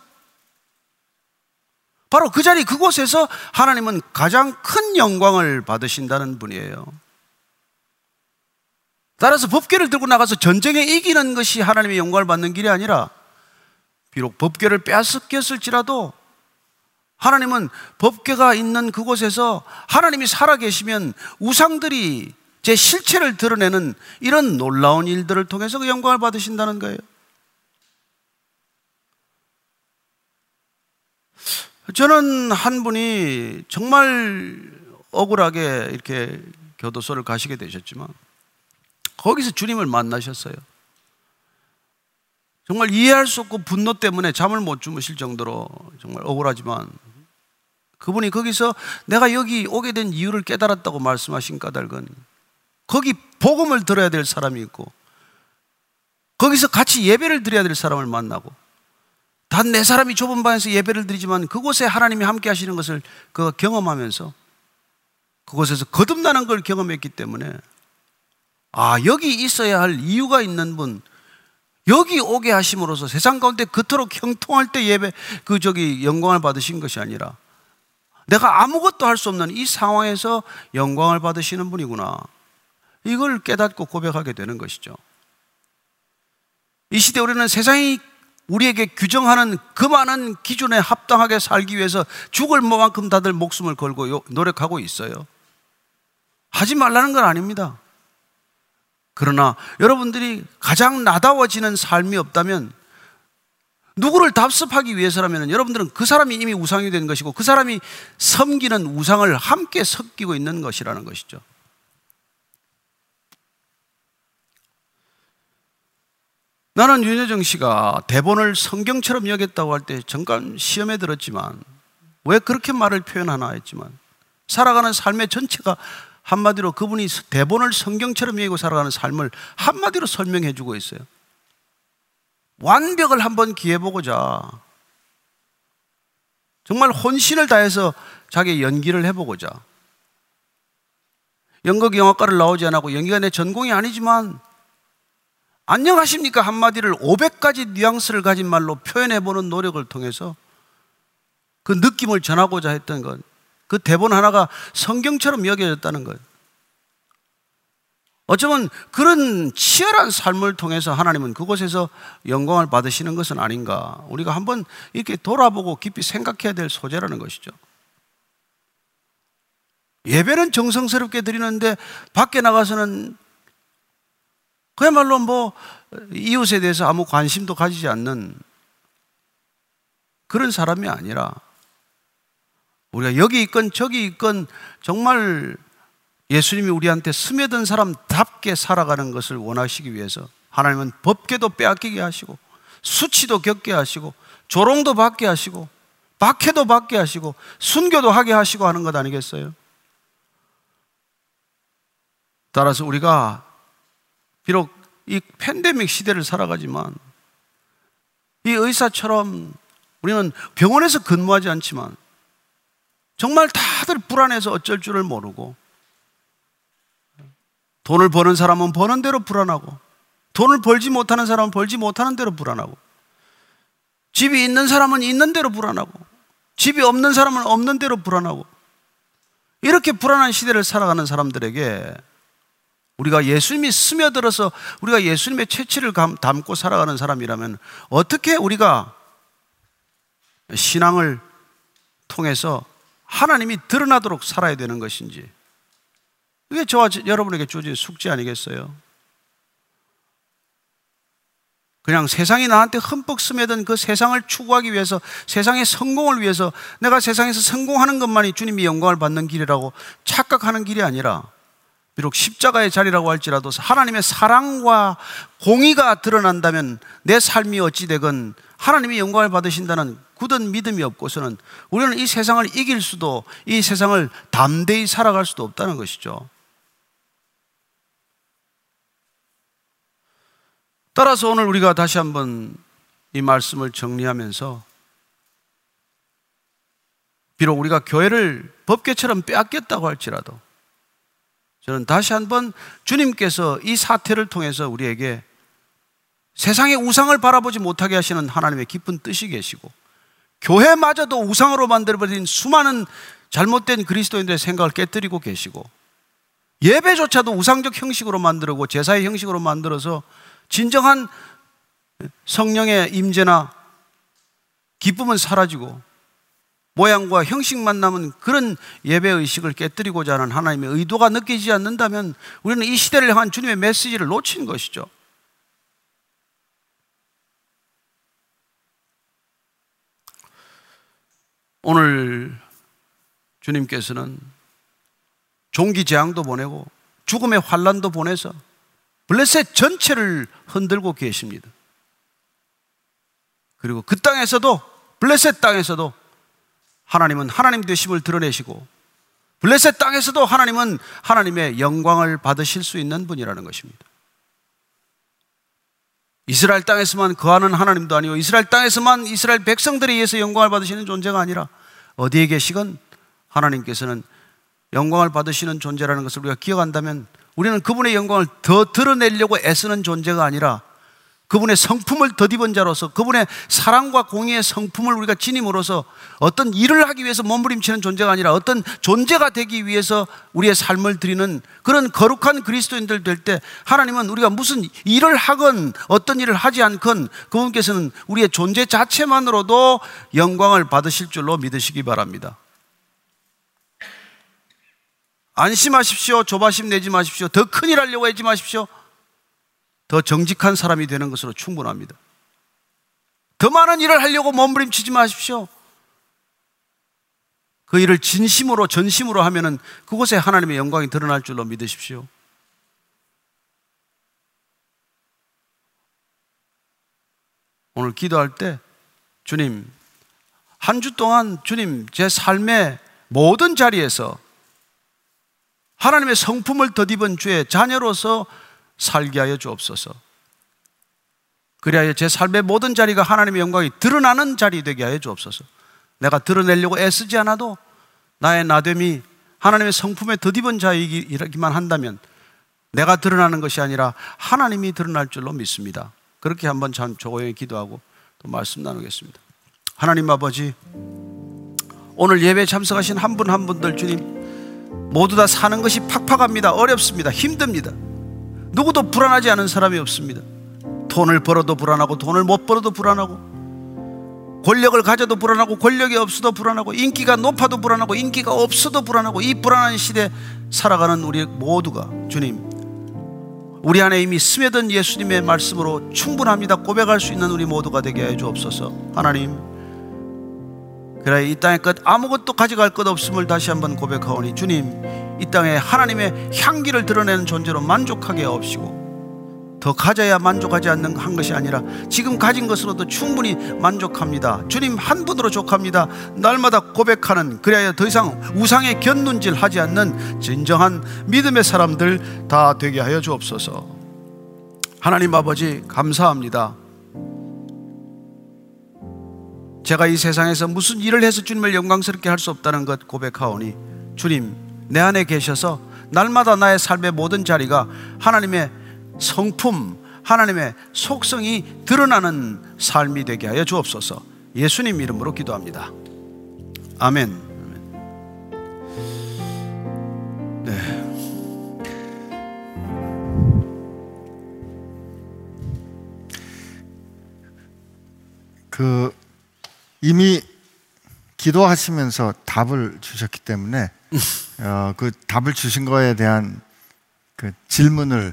바로 그 자리 그곳에서 하나님은 가장 큰 영광을 받으신다는 분이에요. 따라서 법궤를 들고 나가서 전쟁에 이기는 것이 하나님의 영광을 받는 길이 아니라 비록 법궤를 빼앗겼을지라도 하나님은 법궤가 있는 그곳에서 하나님이 살아계시면 우상들이 제 실체를 드러내는 이런 놀라운 일들을 통해서 그 영광을 받으신다는 거예요. 저는 한 분이 정말 억울하게 이렇게 교도소를 가시게 되셨지만 거기서 주님을 만나셨어요. 정말 이해할 수 없고 분노 때문에 잠을 못 주무실 정도로 정말 억울하지만 그분이 거기서 내가 여기 오게 된 이유를 깨달았다고 말씀하신 까닭은 거기 복음을 들어야 될 사람이 있고 거기서 같이 예배를 드려야 될 사람을 만나고 단 네 사람이 좁은 방에서 예배를 드리지만 그곳에 하나님이 함께 하시는 것을 그가 경험하면서 그곳에서 거듭나는 걸 경험했기 때문에 여기 있어야 할 이유가 있는 분, 여기 오게 하심으로써 세상 가운데 그토록 형통할 때 영광을 받으신 것이 아니라 내가 아무것도 할 수 없는 이 상황에서 영광을 받으시는 분이구나. 이걸 깨닫고 고백하게 되는 것이죠. 이 시대 우리는 세상이 우리에게 규정하는 그 많은 기준에 합당하게 살기 위해서 죽을 만큼 다들 목숨을 걸고 노력하고 있어요. 하지 말라는 건 아닙니다. 그러나 여러분들이 가장 나다워지는 삶이 없다면 누구를 답습하기 위해서라면 여러분들은 그 사람이 이미 우상이 된 것이고 그 사람이 섬기는 우상을 함께 섞이고 있는 것이라는 것이죠. 나는 윤여정 씨가 대본을 성경처럼 여겼다고 할 때 잠깐 시험에 들었지만 왜 그렇게 말을 표현하나 했지만 살아가는 삶의 전체가 한마디로 그분이 대본을 성경처럼 여기고 살아가는 삶을 한마디로 설명해 주고 있어요. 완벽을 한번 기해보고자 정말 혼신을 다해서 자기 연기를 해보고자 연극 영화과를 나오지 않았고 연기가 내 전공이 아니지만 안녕하십니까 한마디를 500가지 뉘앙스를 가진 말로 표현해보는 노력을 통해서 그 느낌을 전하고자 했던 것, 그 대본 하나가 성경처럼 여겨졌다는 것. 어쩌면 그런 치열한 삶을 통해서 하나님은 그곳에서 영광을 받으시는 것은 아닌가. 우리가 한번 이렇게 돌아보고 깊이 생각해야 될 소재라는 것이죠. 예배는 정성스럽게 드리는데 밖에 나가서는 그야말로 뭐 이웃에 대해서 아무 관심도 가지지 않는 그런 사람이 아니라 우리가 여기 있건 저기 있건 정말 예수님이 우리한테 스며든 사람답게 살아가는 것을 원하시기 위해서 하나님은 법궤도 빼앗기게 하시고 수치도 겪게 하시고 조롱도 받게 하시고 박해도 받게 하시고 순교도 하게 하시고 하는 것 아니겠어요? 따라서 우리가 비록 이 팬데믹 시대를 살아가지만 이 의사처럼 우리는 병원에서 근무하지 않지만 정말 다들 불안해서 어쩔 줄을 모르고 돈을 버는 사람은 버는 대로 불안하고 돈을 벌지 못하는 사람은 벌지 못하는 대로 불안하고 집이 있는 사람은 있는 대로 불안하고 집이 없는 사람은 없는 대로 불안하고 이렇게 불안한 시대를 살아가는 사람들에게 우리가 예수님이 스며들어서 우리가 예수님의 채취를 담고 살아가는 사람이라면 어떻게 우리가 신앙을 통해서 하나님이 드러나도록 살아야 되는 것인지 이게 저와 여러분에게 주어진 숙제 아니겠어요? 그냥 세상이 나한테 흠뻑 스며든 그 세상을 추구하기 위해서 세상의 성공을 위해서 내가 세상에서 성공하는 것만이 주님이 영광을 받는 길이라고 착각하는 길이 아니라 비록 십자가의 자리라고 할지라도 하나님의 사랑과 공의가 드러난다면 내 삶이 어찌 되건 하나님이 영광을 받으신다는 굳은 믿음이 없고서는 우리는 이 세상을 이길 수도 이 세상을 담대히 살아갈 수도 없다는 것이죠. 따라서 오늘 우리가 다시 한번 이 말씀을 정리하면서 비록 우리가 교회를 법궤처럼 빼앗겼다고 할지라도 저는 다시 한번 주님께서 이 사태를 통해서 우리에게 세상의 우상을 바라보지 못하게 하시는 하나님의 깊은 뜻이 계시고 교회마저도 우상으로 만들어버린 수많은 잘못된 그리스도인들의 생각을 깨뜨리고 계시고 예배조차도 우상적 형식으로 만들고 제사의 형식으로 만들어서 진정한 성령의 임재나 기쁨은 사라지고 모양과 형식만 남은 그런 예배의식을 깨뜨리고자 하는 하나님의 의도가 느끼지 않는다면 우리는 이 시대를 향한 주님의 메시지를 놓친 것이죠. 오늘 주님께서는 종기 재앙도 보내고 죽음의 환란도 보내서 블레셋 전체를 흔들고 계십니다. 그리고 그 땅에서도 블레셋 땅에서도 하나님은 하나님 되심을 드러내시고 블레셋 땅에서도 하나님은 하나님의 영광을 받으실 수 있는 분이라는 것입니다. 이스라엘 땅에서만 거하는 하나님도 아니고 이스라엘 땅에서만 이스라엘 백성들에 의해서 영광을 받으시는 존재가 아니라 어디에 계시건 하나님께서는 영광을 받으시는 존재라는 것을 우리가 기억한다면 우리는 그분의 영광을 더 드러내려고 애쓰는 존재가 아니라 그분의 성품을 덧입은 자로서 그분의 사랑과 공의의 성품을 우리가 지님으로써 어떤 일을 하기 위해서 몸부림치는 존재가 아니라 어떤 존재가 되기 위해서 우리의 삶을 드리는 그런 거룩한 그리스도인들 될 때 하나님은 우리가 무슨 일을 하건 어떤 일을 하지 않건 그분께서는 우리의 존재 자체만으로도 영광을 받으실 줄로 믿으시기 바랍니다. 안심하십시오. 조바심 내지 마십시오. 더 큰일 하려고 하지 마십시오. 더 정직한 사람이 되는 것으로 충분합니다. 더 많은 일을 하려고 몸부림치지 마십시오. 그 일을 진심으로 전심으로 하면은 그곳에 하나님의 영광이 드러날 줄로 믿으십시오. 오늘 기도할 때 주님, 한 주 동안 주님 제 삶의 모든 자리에서 하나님의 성품을 덧입은 주의 자녀로서 살게 하여 주옵소서. 그리하여 제 삶의 모든 자리가 하나님의 영광이 드러나는 자리 되게 하여 주옵소서. 내가 드러내려고 애쓰지 않아도 나의 나됨이 하나님의 성품에 덧입은 자이기만 한다면 내가 드러나는 것이 아니라 하나님이 드러날 줄로 믿습니다. 그렇게 한번 조용히 기도하고 또 말씀 나누겠습니다. 하나님 아버지, 오늘 예배에 참석하신 한 분 한 분들 주님 모두 다 사는 것이 팍팍합니다. 어렵습니다. 힘듭니다. 누구도 불안하지 않은 사람이 없습니다. 돈을 벌어도 불안하고 돈을 못 벌어도 불안하고 권력을 가져도 불안하고 권력이 없어도 불안하고 인기가 높아도 불안하고 인기가 없어도 불안하고 이 불안한 시대에 살아가는 우리 모두가 주님 우리 안에 이미 스며든 예수님의 말씀으로 충분합니다 고백할 수 있는 우리 모두가 되게 해 주옵소서. 하나님, 그래 이 땅의 것 아무것도 가져갈 것 없음을 다시 한번 고백하오니 주님, 이 땅에 하나님의 향기를 드러내는 존재로 만족하게 하옵시고, 더 가져야 만족하지 않는 한 것이 아니라 지금 가진 것으로도 충분히 만족합니다. 주님 한 분으로 족합니다. 날마다 고백하는, 그래야 더 이상 우상의 곁눈질 하지 않는 진정한 믿음의 사람들 다 되게 하여 주옵소서. 하나님 아버지 감사합니다. 제가 이 세상에서 무슨 일을 해서 주님을 영광스럽게 할 수 없다는 것 고백하오니 주님 내 안에 계셔서 날마다 나의 삶의 모든 자리가 하나님의 성품, 하나님의 속성이 드러나는 삶이 되게 하여 주옵소서. 예수님 이름으로 기도합니다. 아멘. 네. 이미 기도하시면서 답을 주셨기 때문에 그 답을 주신 거에 대한 그 질문을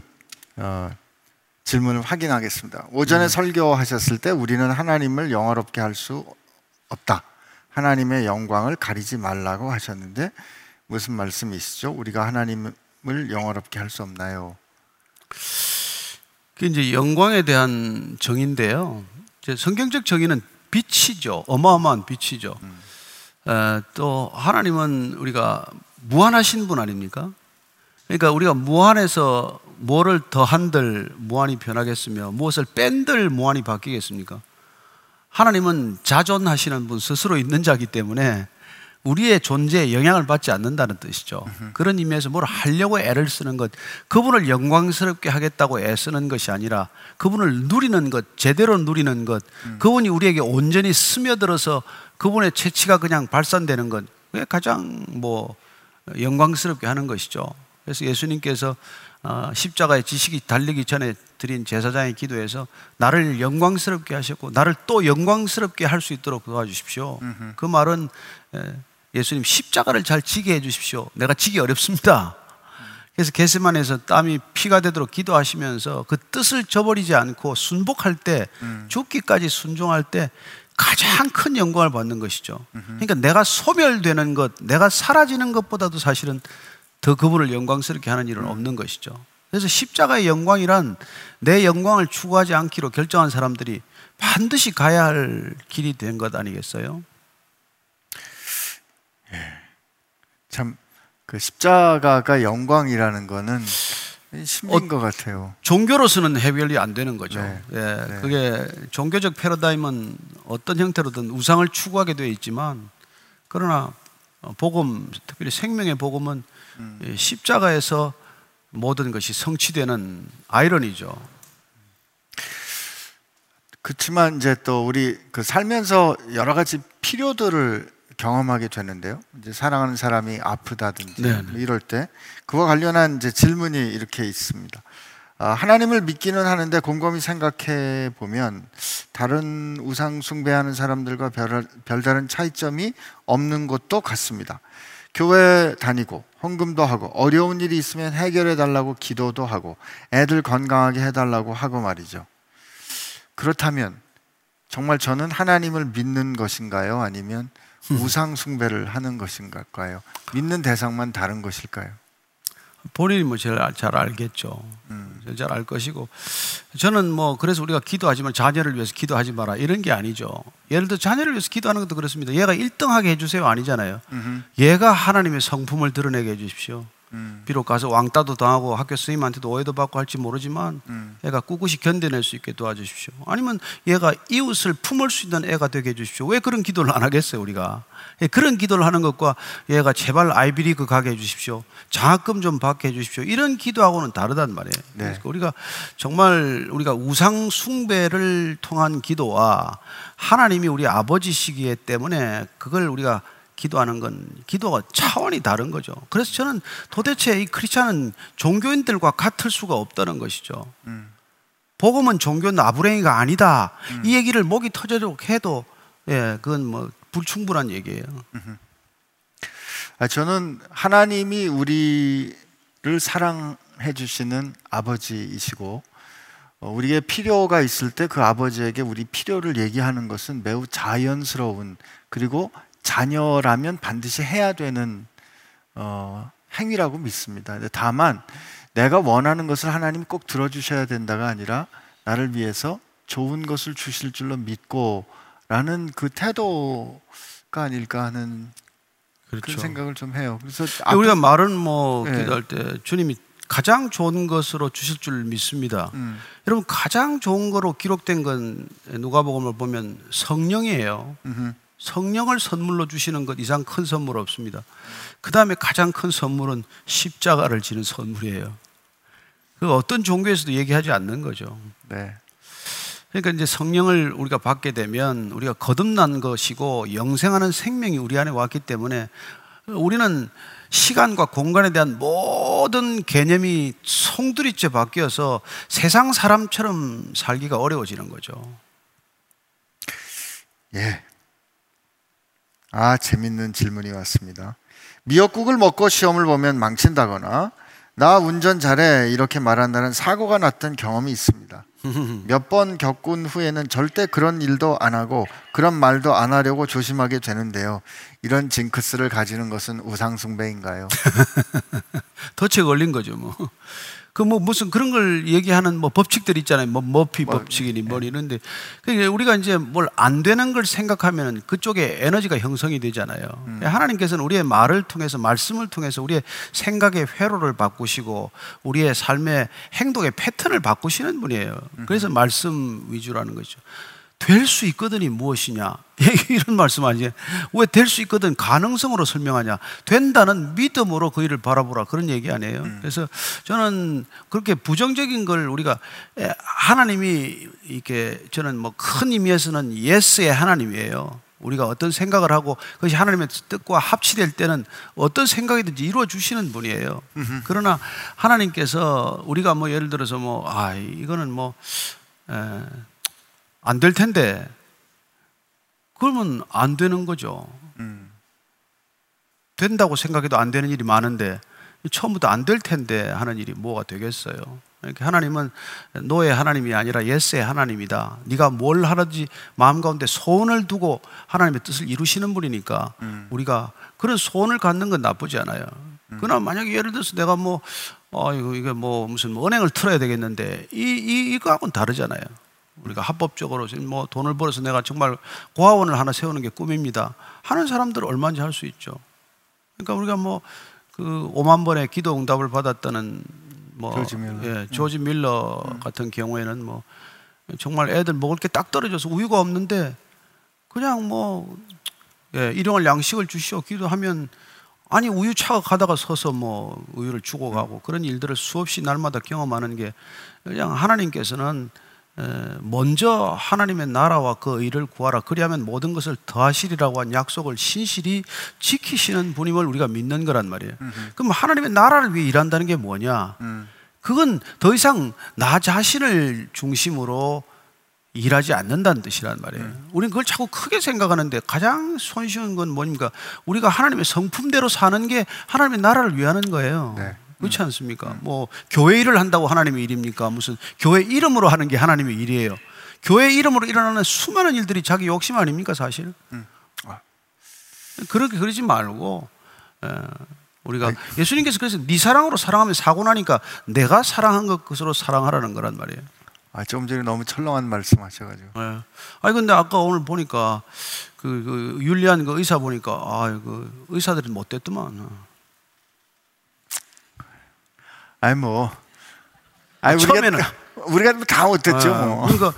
확인하겠습니다. 오전에 설교하셨을 때 우리는 하나님을 영화롭게 할 수 없다, 하나님의 영광을 가리지 말라고 하셨는데 무슨 말씀이시죠? 우리가 하나님을 영화롭게 할 수 없나요? 그게 이제 영광에 대한 정의인데요, 성경적 정의는 빛이죠. 어마어마한 빛이죠. 또 하나님은 우리가 무한하신 분 아닙니까? 그러니까 우리가 무한해서 뭐를 더한들 무한히 변하겠으며 무엇을 뺀들 무한히 바뀌겠습니까? 하나님은 자존하시는 분, 스스로 있는 자이기 때문에 우리의 존재에 영향을 받지 않는다는 뜻이죠. 그런 의미에서 뭘 하려고 애를 쓰는 것, 그분을 영광스럽게 하겠다고 애쓰는 것이 아니라 그분을 누리는 것, 제대로 누리는 것, 그분이 우리에게 온전히 스며들어서 그분의 채취가 그냥 발산되는 것, 그게 가장 영광스럽게 하는 것이죠. 그래서 예수님께서 십자가의 지식이 달리기 전에 드린 제사장의 기도에서 나를 영광스럽게 하셨고 나를 또 영광스럽게 할 수 있도록 도와주십시오. 그 말은 예수님 십자가를 잘 지게 해 주십시오. 내가 지기 어렵습니다. 그래서 겟세마네에서 땀이 피가 되도록 기도하시면서 그 뜻을 저버리지 않고 순복할 때, 죽기까지 순종할 때 가장 큰 영광을 받는 것이죠. 그러니까 내가 소멸되는 것, 내가 사라지는 것보다도 사실은 더 그분을 영광스럽게 하는 일은 없는 것이죠. 그래서 십자가의 영광이란 내 영광을 추구하지 않기로 결정한 사람들이 반드시 가야 할 길이 된 것 아니겠어요? 참 그 십자가가 영광이라는 거는 신비인 것 같아요. 종교로서는 해결이 안 되는 거죠. 네. 네. 그게 종교적 패러다임은 어떤 형태로든 우상을 추구하게 되어 있지만, 그러나 복음, 특별히 생명의 복음은 십자가에서 모든 것이 성취되는 아이러니죠. 그렇지만 이제 또 우리 살면서 여러 가지 필요들을 경험하게 되는데요. 이제 사랑하는 사람이 아프다든지 이럴 때 그와 관련한 이제 질문이 이렇게 있습니다. 하나님을 믿기는 하는데 곰곰이 생각해 보면 다른 우상 숭배하는 사람들과 별다른 차이점이 없는 것도 같습니다. 교회 다니고 헌금도 하고 어려운 일이 있으면 해결해 달라고 기도도 하고 애들 건강하게 해달라고 하고 말이죠. 그렇다면 정말 저는 하나님을 믿는 것인가요? 아니면 우상 숭배를 하는 것인가요? 믿는 대상만 다른 것일까요? 본인이 제일 잘 알겠죠. 잘 알 것이고, 저는 그래서 우리가 기도하지만 자녀를 위해서 기도하지 마라 이런 게 아니죠. 예를 들어 자녀를 위해서 기도하는 것도 그렇습니다. 얘가 1등하게 해주세요 아니잖아요. 얘가 하나님의 성품을 드러내게 해주십시오. 비록 가서 왕따도 당하고 학교 선생님한테도 오해도 받고 할지 모르지만 애가 꿋꿋이 견뎌낼 수 있게 도와주십시오. 아니면 얘가 이웃을 품을 수 있는 애가 되게 해주십시오. 왜 그런 기도를 안 하겠어요 우리가? 그런 기도를 하는 것과 얘가 제발 아이비리그 가게 해주십시오, 장학금 좀 받게 해주십시오, 이런 기도하고는 다르단 말이에요. 네. 그래서 우리가 정말 우상 숭배를 통한 기도와 하나님이 우리 아버지시기 때문에 그걸 우리가 기도하는 건 기도가 차원이 다른 거죠. 그래서 저는 도대체 이 크리스찬은 종교인들과 같을 수가 없다는 것이죠. 복음은 종교 나부랭이가 아니다, 이 얘기를 목이 터지도록 해도 그건 불충분한 얘기예요. 저는 하나님이 우리를 주시는 아버지이시고 우리의 필요가 있을 때 그 아버지에게 우리 필요를 얘기하는 것은 매우 자연스러운, 그리고 자녀라면 반드시 해야 되는 행위라고 믿습니다. 다만 내가 원하는 것을 하나님이 꼭 들어주셔야 된다가 아니라 나를 위해서 좋은 것을 주실 줄로 믿고 라는 그 태도가 아닐까 하는 그런 생각을 좀 해요. 그래서 우리가 말은 뭐 기도할 때 주님이 가장 좋은 것으로 주실 줄 믿습니다. 여러분, 가장 좋은 거로 기록된 건 누가복음을 보면 성령이에요. 성령을 선물로 주시는 것 이상 큰 선물 없습니다. 그 다음에 가장 큰 선물은 십자가를 지는 선물이에요. 그 어떤 종교에서도 얘기하지 않는 거죠. 네. 그러니까 이제 성령을 우리가 받게 되면 우리가 거듭난 것이고 영생하는 생명이 우리 안에 왔기 때문에 우리는 시간과 공간에 대한 모든 개념이 송두리째 바뀌어서 세상 사람처럼 살기가 어려워지는 거죠. 예. 재밌는 질문이 왔습니다. 미역국을 먹고 시험을 보면 망친다거나 나 운전 잘해 이렇게 말한다는 사고가 났던 경험이 있습니다. 몇 번 겪은 후에는 절대 그런 일도 안 하고 그런 말도 안 하려고 조심하게 되는데요. 이런 징크스를 가지는 것은 우상숭배인가요? 덫에 걸린 거죠, 뭐. 그 뭐 무슨 그런 걸 얘기하는 뭐 법칙들 있잖아요. 뭐 머피 법칙이니 뭐 이런데, 그러니까 우리가 이제 뭘 안 되는 걸 생각하면 그쪽에 에너지가 형성이 되잖아요. 하나님께서는 우리의 말을 통해서, 말씀을 통해서 우리의 생각의 회로를 바꾸시고 우리의 삶의 행동의 패턴을 바꾸시는 분이에요. 그래서 말씀 위주라는 거죠. 될 수 있거든이 무엇이냐, 이런 말씀 아니에요. 왜 될 수 있거든 가능성으로 설명하냐, 된다는 믿음으로 그 일을 바라보라, 그런 얘기 아니에요. 그래서 저는 그렇게 부정적인 걸 우리가, 하나님이 이렇게, 저는 뭐 큰 의미에서는 예스의 하나님이에요. 우리가 어떤 생각을 하고 그것이 하나님의 뜻과 합치될 때는 어떤 생각이든지 이루어 주시는 분이에요. 그러나 하나님께서 우리가 뭐 예를 들어서 뭐 이거는 뭐 안 될 텐데, 그러면 안 되는 거죠. 된다고 생각해도 안 되는 일이 많은데 처음부터 안 될 텐데 하는 일이 뭐가 되겠어요. 그러니까 하나님은 노의 하나님이 아니라 예스의 하나님이다. 네가 뭘 하든지 마음 가운데 소원을 두고 하나님의 뜻을 이루시는 분이니까 우리가 그런 소원을 갖는 건 나쁘지 않아요. 그러나 만약에 예를 들어서 내가 뭐 이게 뭐 무슨 은행을 틀어야 되겠는데 이거하고는 다르잖아요. 우리가 합법적으로 뭐 돈을 벌어서 내가 정말 고아원을 하나 세우는 게 꿈입니다 하는 사람들은 얼마든지 할 수 있죠. 그러니까 우리가 뭐 그 5만 번의 기도 응답을 받았다는 뭐 조지 밀러 같은 경우에는 뭐 정말 애들 먹을 게 딱 떨어져서 우유가 없는데 그냥 뭐 일용할 양식을 주시오 기도하면, 아니 우유차가 가다가 서서 뭐 우유를 주고 가고, 그런 일들을 수없이 날마다 경험하는 게, 그냥 하나님께서는 먼저 하나님의 나라와 그 의를 구하라, 그리하면 모든 것을 더하시리라고 한 약속을 신실히 지키시는 분임을 우리가 믿는 거란 말이에요. 그럼 하나님의 나라를 위해 일한다는 게 뭐냐? 그건 더 이상 나 자신을 중심으로 일하지 않는다는 뜻이란 말이에요. 우리는 그걸 자꾸 크게 생각하는데 가장 손쉬운 건 뭡니까? 우리가 하나님의 성품대로 사는 게 하나님의 나라를 위하는 거예요. 네. 그렇지 않습니까? 뭐 교회 일을 한다고 하나님의 일입니까? 무슨 교회 이름으로 하는 게 하나님의 일이에요. 교회 이름으로 일어나는 수많은 일들이 자기 욕심 아닙니까, 사실? 그렇게 그러지 말고, 우리가 예수님께서 그래서 네 사랑으로 사랑하면 사고 나니까 내가 사랑한 것으로 사랑하라는 거란 말이에요. 좀 전에 너무 철렁한 말씀하셔가지고. 근데 아까 오늘 보니까 그 윤리한 그 의사 보니까 그 의사들이 못됐더만. 우리가 다 못했죠. 그러니까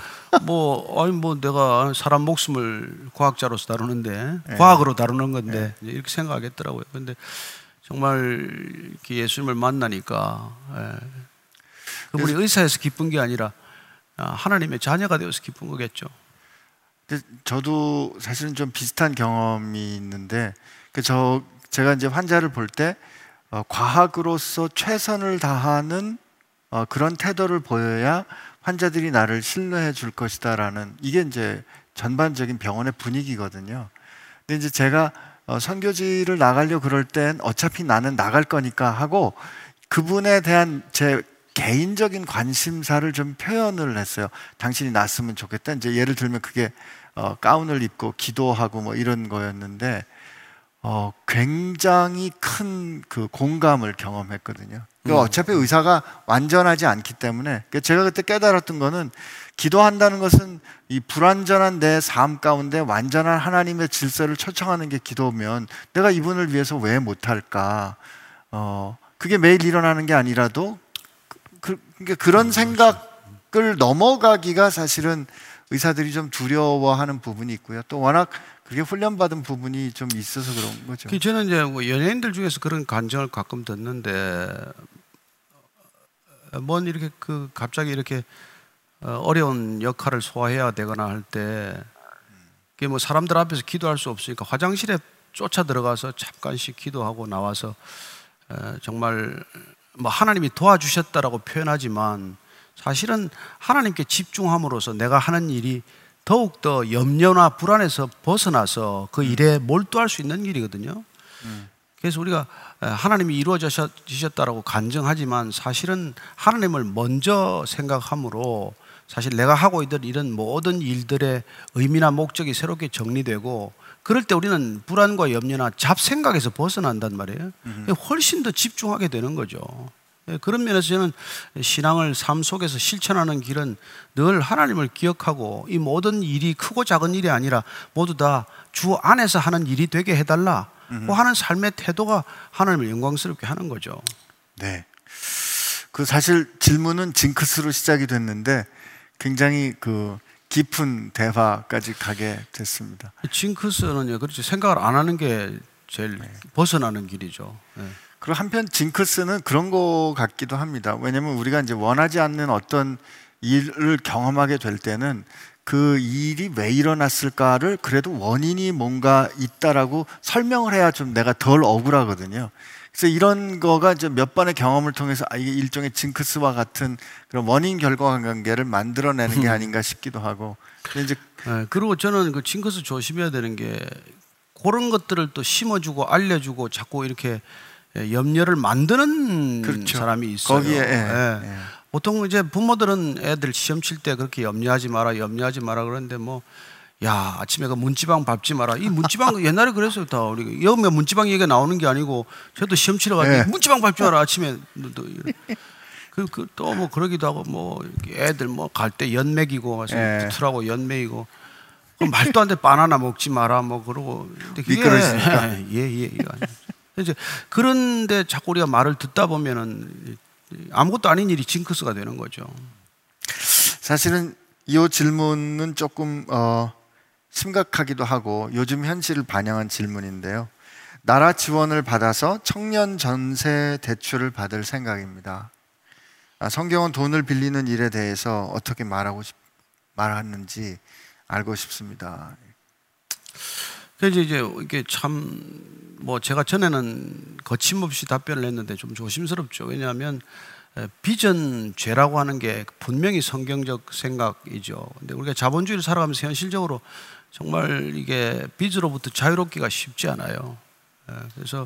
내가 사람 목숨을 과학자로서 다루는데, 과학으로 다루는 건데 이렇게 생각하겠더라고요. 근데 정말 이렇게 예수님을 만나니까 그분이 의사에서 기쁜 게 아니라 하나님의 자녀가 되어서 기쁜 거겠죠. 근데 저도 사실은 좀 비슷한 경험이 있는데, 제가 이제 환자를 볼 때 과학으로서 최선을 다하는 그런 태도를 보여야 환자들이 나를 신뢰해 줄 것이다라는, 이게 이제 전반적인 병원의 분위기거든요. 근데 이제 제가 선교지를 나가려고 그럴 땐 어차피 나는 나갈 거니까 하고 그분에 대한 제 개인적인 관심사를 좀 표현을 했어요. 당신이 낫으면 좋겠다. 이제 예를 들면 그게 가운을 입고 기도하고 뭐 이런 거였는데 굉장히 큰 그 공감을 경험했거든요. 어차피 의사가 완전하지 않기 때문에 제가 그때 깨달았던 거는 기도한다는 것은 이 불완전한 내 삶 가운데 완전한 하나님의 질서를 초청하는 게 기도면 내가 이분을 위해서 왜 못할까? 그게 매일 일어나는 게 아니라도 그런 생각을 넘어가기가 사실은 의사들이 좀 두려워하는 부분이 있고요. 또 워낙 그게 훈련받은 부분이 좀 있어서 그런 거죠. 저는 이제 뭐 연예인들 중에서 그런 간증을 가끔 듣는데, 뭔 이렇게 갑자기 이렇게 어려운 역할을 소화해야 되거나 할 때, 그게 뭐 사람들 앞에서 기도할 수 없으니까 화장실에 쫓아 들어가서 잠깐씩 기도하고 나와서 정말 뭐 하나님이 도와주셨다라고 표현하지만 사실은 하나님께 집중함으로써 내가 하는 일이 더욱더 염려나 불안에서 벗어나서 그 일에 몰두할 수 있는 일이거든요. 그래서 우리가 하나님이 이루어지셨다라고 간증하지만 사실은 하나님을 먼저 생각함으로 사실 내가 하고 있는 이런 모든 일들의 의미나 목적이 새롭게 정리되고, 그럴 때 우리는 불안과 염려나 잡생각에서 벗어난단 말이에요. 훨씬 더 집중하게 되는 거죠. 그런 면에서 저는 신앙을 삶 속에서 실천하는 길은 늘 하나님을 기억하고 이 모든 일이 크고 작은 일이 아니라 모두 다 주 안에서 하는 일이 되게 해달라 하는 삶의 태도가 하나님을 영광스럽게 하는 거죠. 네. 그 사실 질문은 징크스로 시작이 됐는데 굉장히 깊은 대화까지 가게 됐습니다. 징크스는요, 그렇죠. 생각을 안 하는 게 제일 벗어나는 길이죠. 네. 그리고 한편 징크스는 그런 거 같기도 합니다. 왜냐하면 우리가 이제 원하지 않는 어떤 일을 경험하게 될 때는 그 일이 왜 일어났을까를 그래도 원인이 뭔가 있다라고 설명을 해야 좀 내가 덜 억울하거든요. 그래서 이런 거가 이제 몇 번의 경험을 통해서 이게 일종의 징크스와 같은 그런 원인 결과 관계를 만들어내는 게 아닌가 싶기도 하고. 이제 그리고 저는 그 징크스 조심해야 되는 게 그런 것들을 또 심어주고 알려주고 자꾸 이렇게 염려를 만드는 그렇죠. 사람이 있어요. 거기에 보통 이제 부모들은 애들 시험 칠 때 그렇게 염려하지 마라 그러는데 야, 아침에 그 문지방 밟지 마라. 이 문지방 옛날에 그랬어요. 다 우리 여름에 문지방 얘기가 나오는 게 아니고 저도 시험 치러 갈 때 문지방 밟지 마라 아침에. 또 뭐 그러기도 하고 뭐 애들 뭐 갈 때 연 먹이고 붙으라고 연 먹이고 말도 안 돼 바나나 먹지 마라 뭐 그러고. 미끄러지니까. 이제 그런데 자꾸 우리가 말을 듣다 보면은 아무것도 아닌 일이 징크스가 되는 거죠. 사실은 이 질문은 조금 심각하기도 하고 요즘 현실을 반영한 질문인데요. 나라 지원을 받아서 청년 전세 대출을 받을 생각입니다. 성경은 돈을 빌리는 일에 대해서 어떻게 말하는지 알고 싶습니다. 그래서 이제 이게 참 뭐 제가 전에는 거침없이 답변을 했는데 좀 조심스럽죠. 왜냐하면 비전죄라고 하는 게 분명히 성경적 생각이죠. 근데 우리가 자본주의를 살아가면서 현실적으로 정말 이게 빚으로부터 자유롭기가 쉽지 않아요. 그래서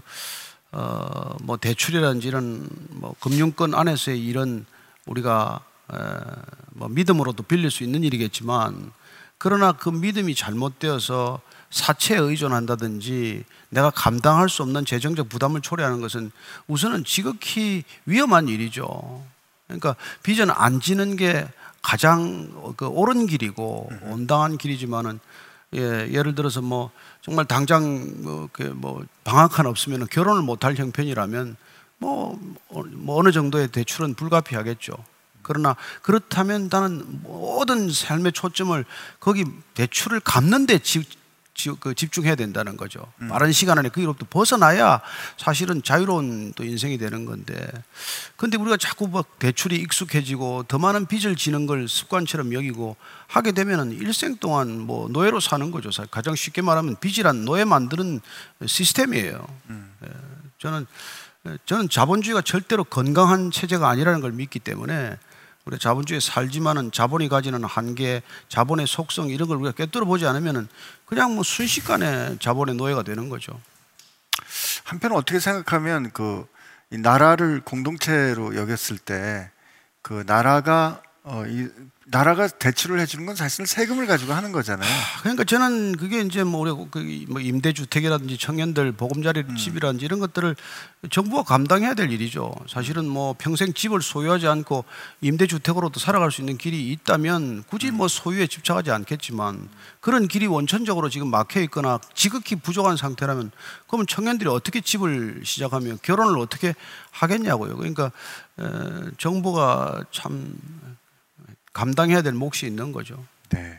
뭐 대출이라든지 이런 뭐 금융권 안에서의 일은 우리가 뭐 믿음으로도 빌릴 수 있는 일이겠지만, 그러나 그 믿음이 잘못되어서 사채에 의존한다든지 내가 감당할 수 없는 재정적 부담을 초래하는 것은 우선은 지극히 위험한 일이죠. 그러니까 빚은 안 지는 게 가장 옳은 길이고 온당한 길이지만은 예를 들어서 뭐 정말 당장 뭐 방학 하나 없으면 결혼을 못할 형편이라면 뭐 어느 정도의 대출은 불가피하겠죠. 그러나 그렇다면 나는 모든 삶의 초점을 거기 대출을 갚는 데 집중해야 된다는 거죠. 빠른 시간 안에 거기로부터 벗어나야 사실은 자유로운 또 인생이 되는 건데, 근데 우리가 자꾸 막 대출이 익숙해지고 더 많은 빚을 지는 걸 습관처럼 여기고 하게 되면은 일생 동안 뭐 노예로 사는 거죠. 가장 쉽게 말하면 빚이란 노예 만드는 시스템이에요. 저는 자본주의가 절대로 건강한 체제가 아니라는 걸 믿기 때문에 우리가 자본주의에 살지만은 자본이 가지는 한계, 자본의 속성 이런 걸 우리가 꿰뚫어 보지 않으면은 그냥 뭐 순식간에 자본의 노예가 되는 거죠. 한편 어떻게 생각하면 이 나라를 공동체로 여겼을 때 그 나라가 나라가 대출을 해주는 건 사실 세금을 가지고 하는 거잖아요. 그러니까 저는 그게 이제 뭐 우리 뭐 임대주택이라든지 청년들 보금자리 집이라든지 이런 것들을 정부가 감당해야 될 일이죠. 사실은 뭐 평생 집을 소유하지 않고 임대주택으로도 살아갈 수 있는 길이 있다면 굳이 뭐 소유에 집착하지 않겠지만 그런 길이 원천적으로 지금 막혀 있거나 지극히 부족한 상태라면 그러면 청년들이 어떻게 집을 시작하며 결혼을 어떻게 하겠냐고요. 그러니까 정부가 참 감당해야 될 몫이 있는 거죠. 네.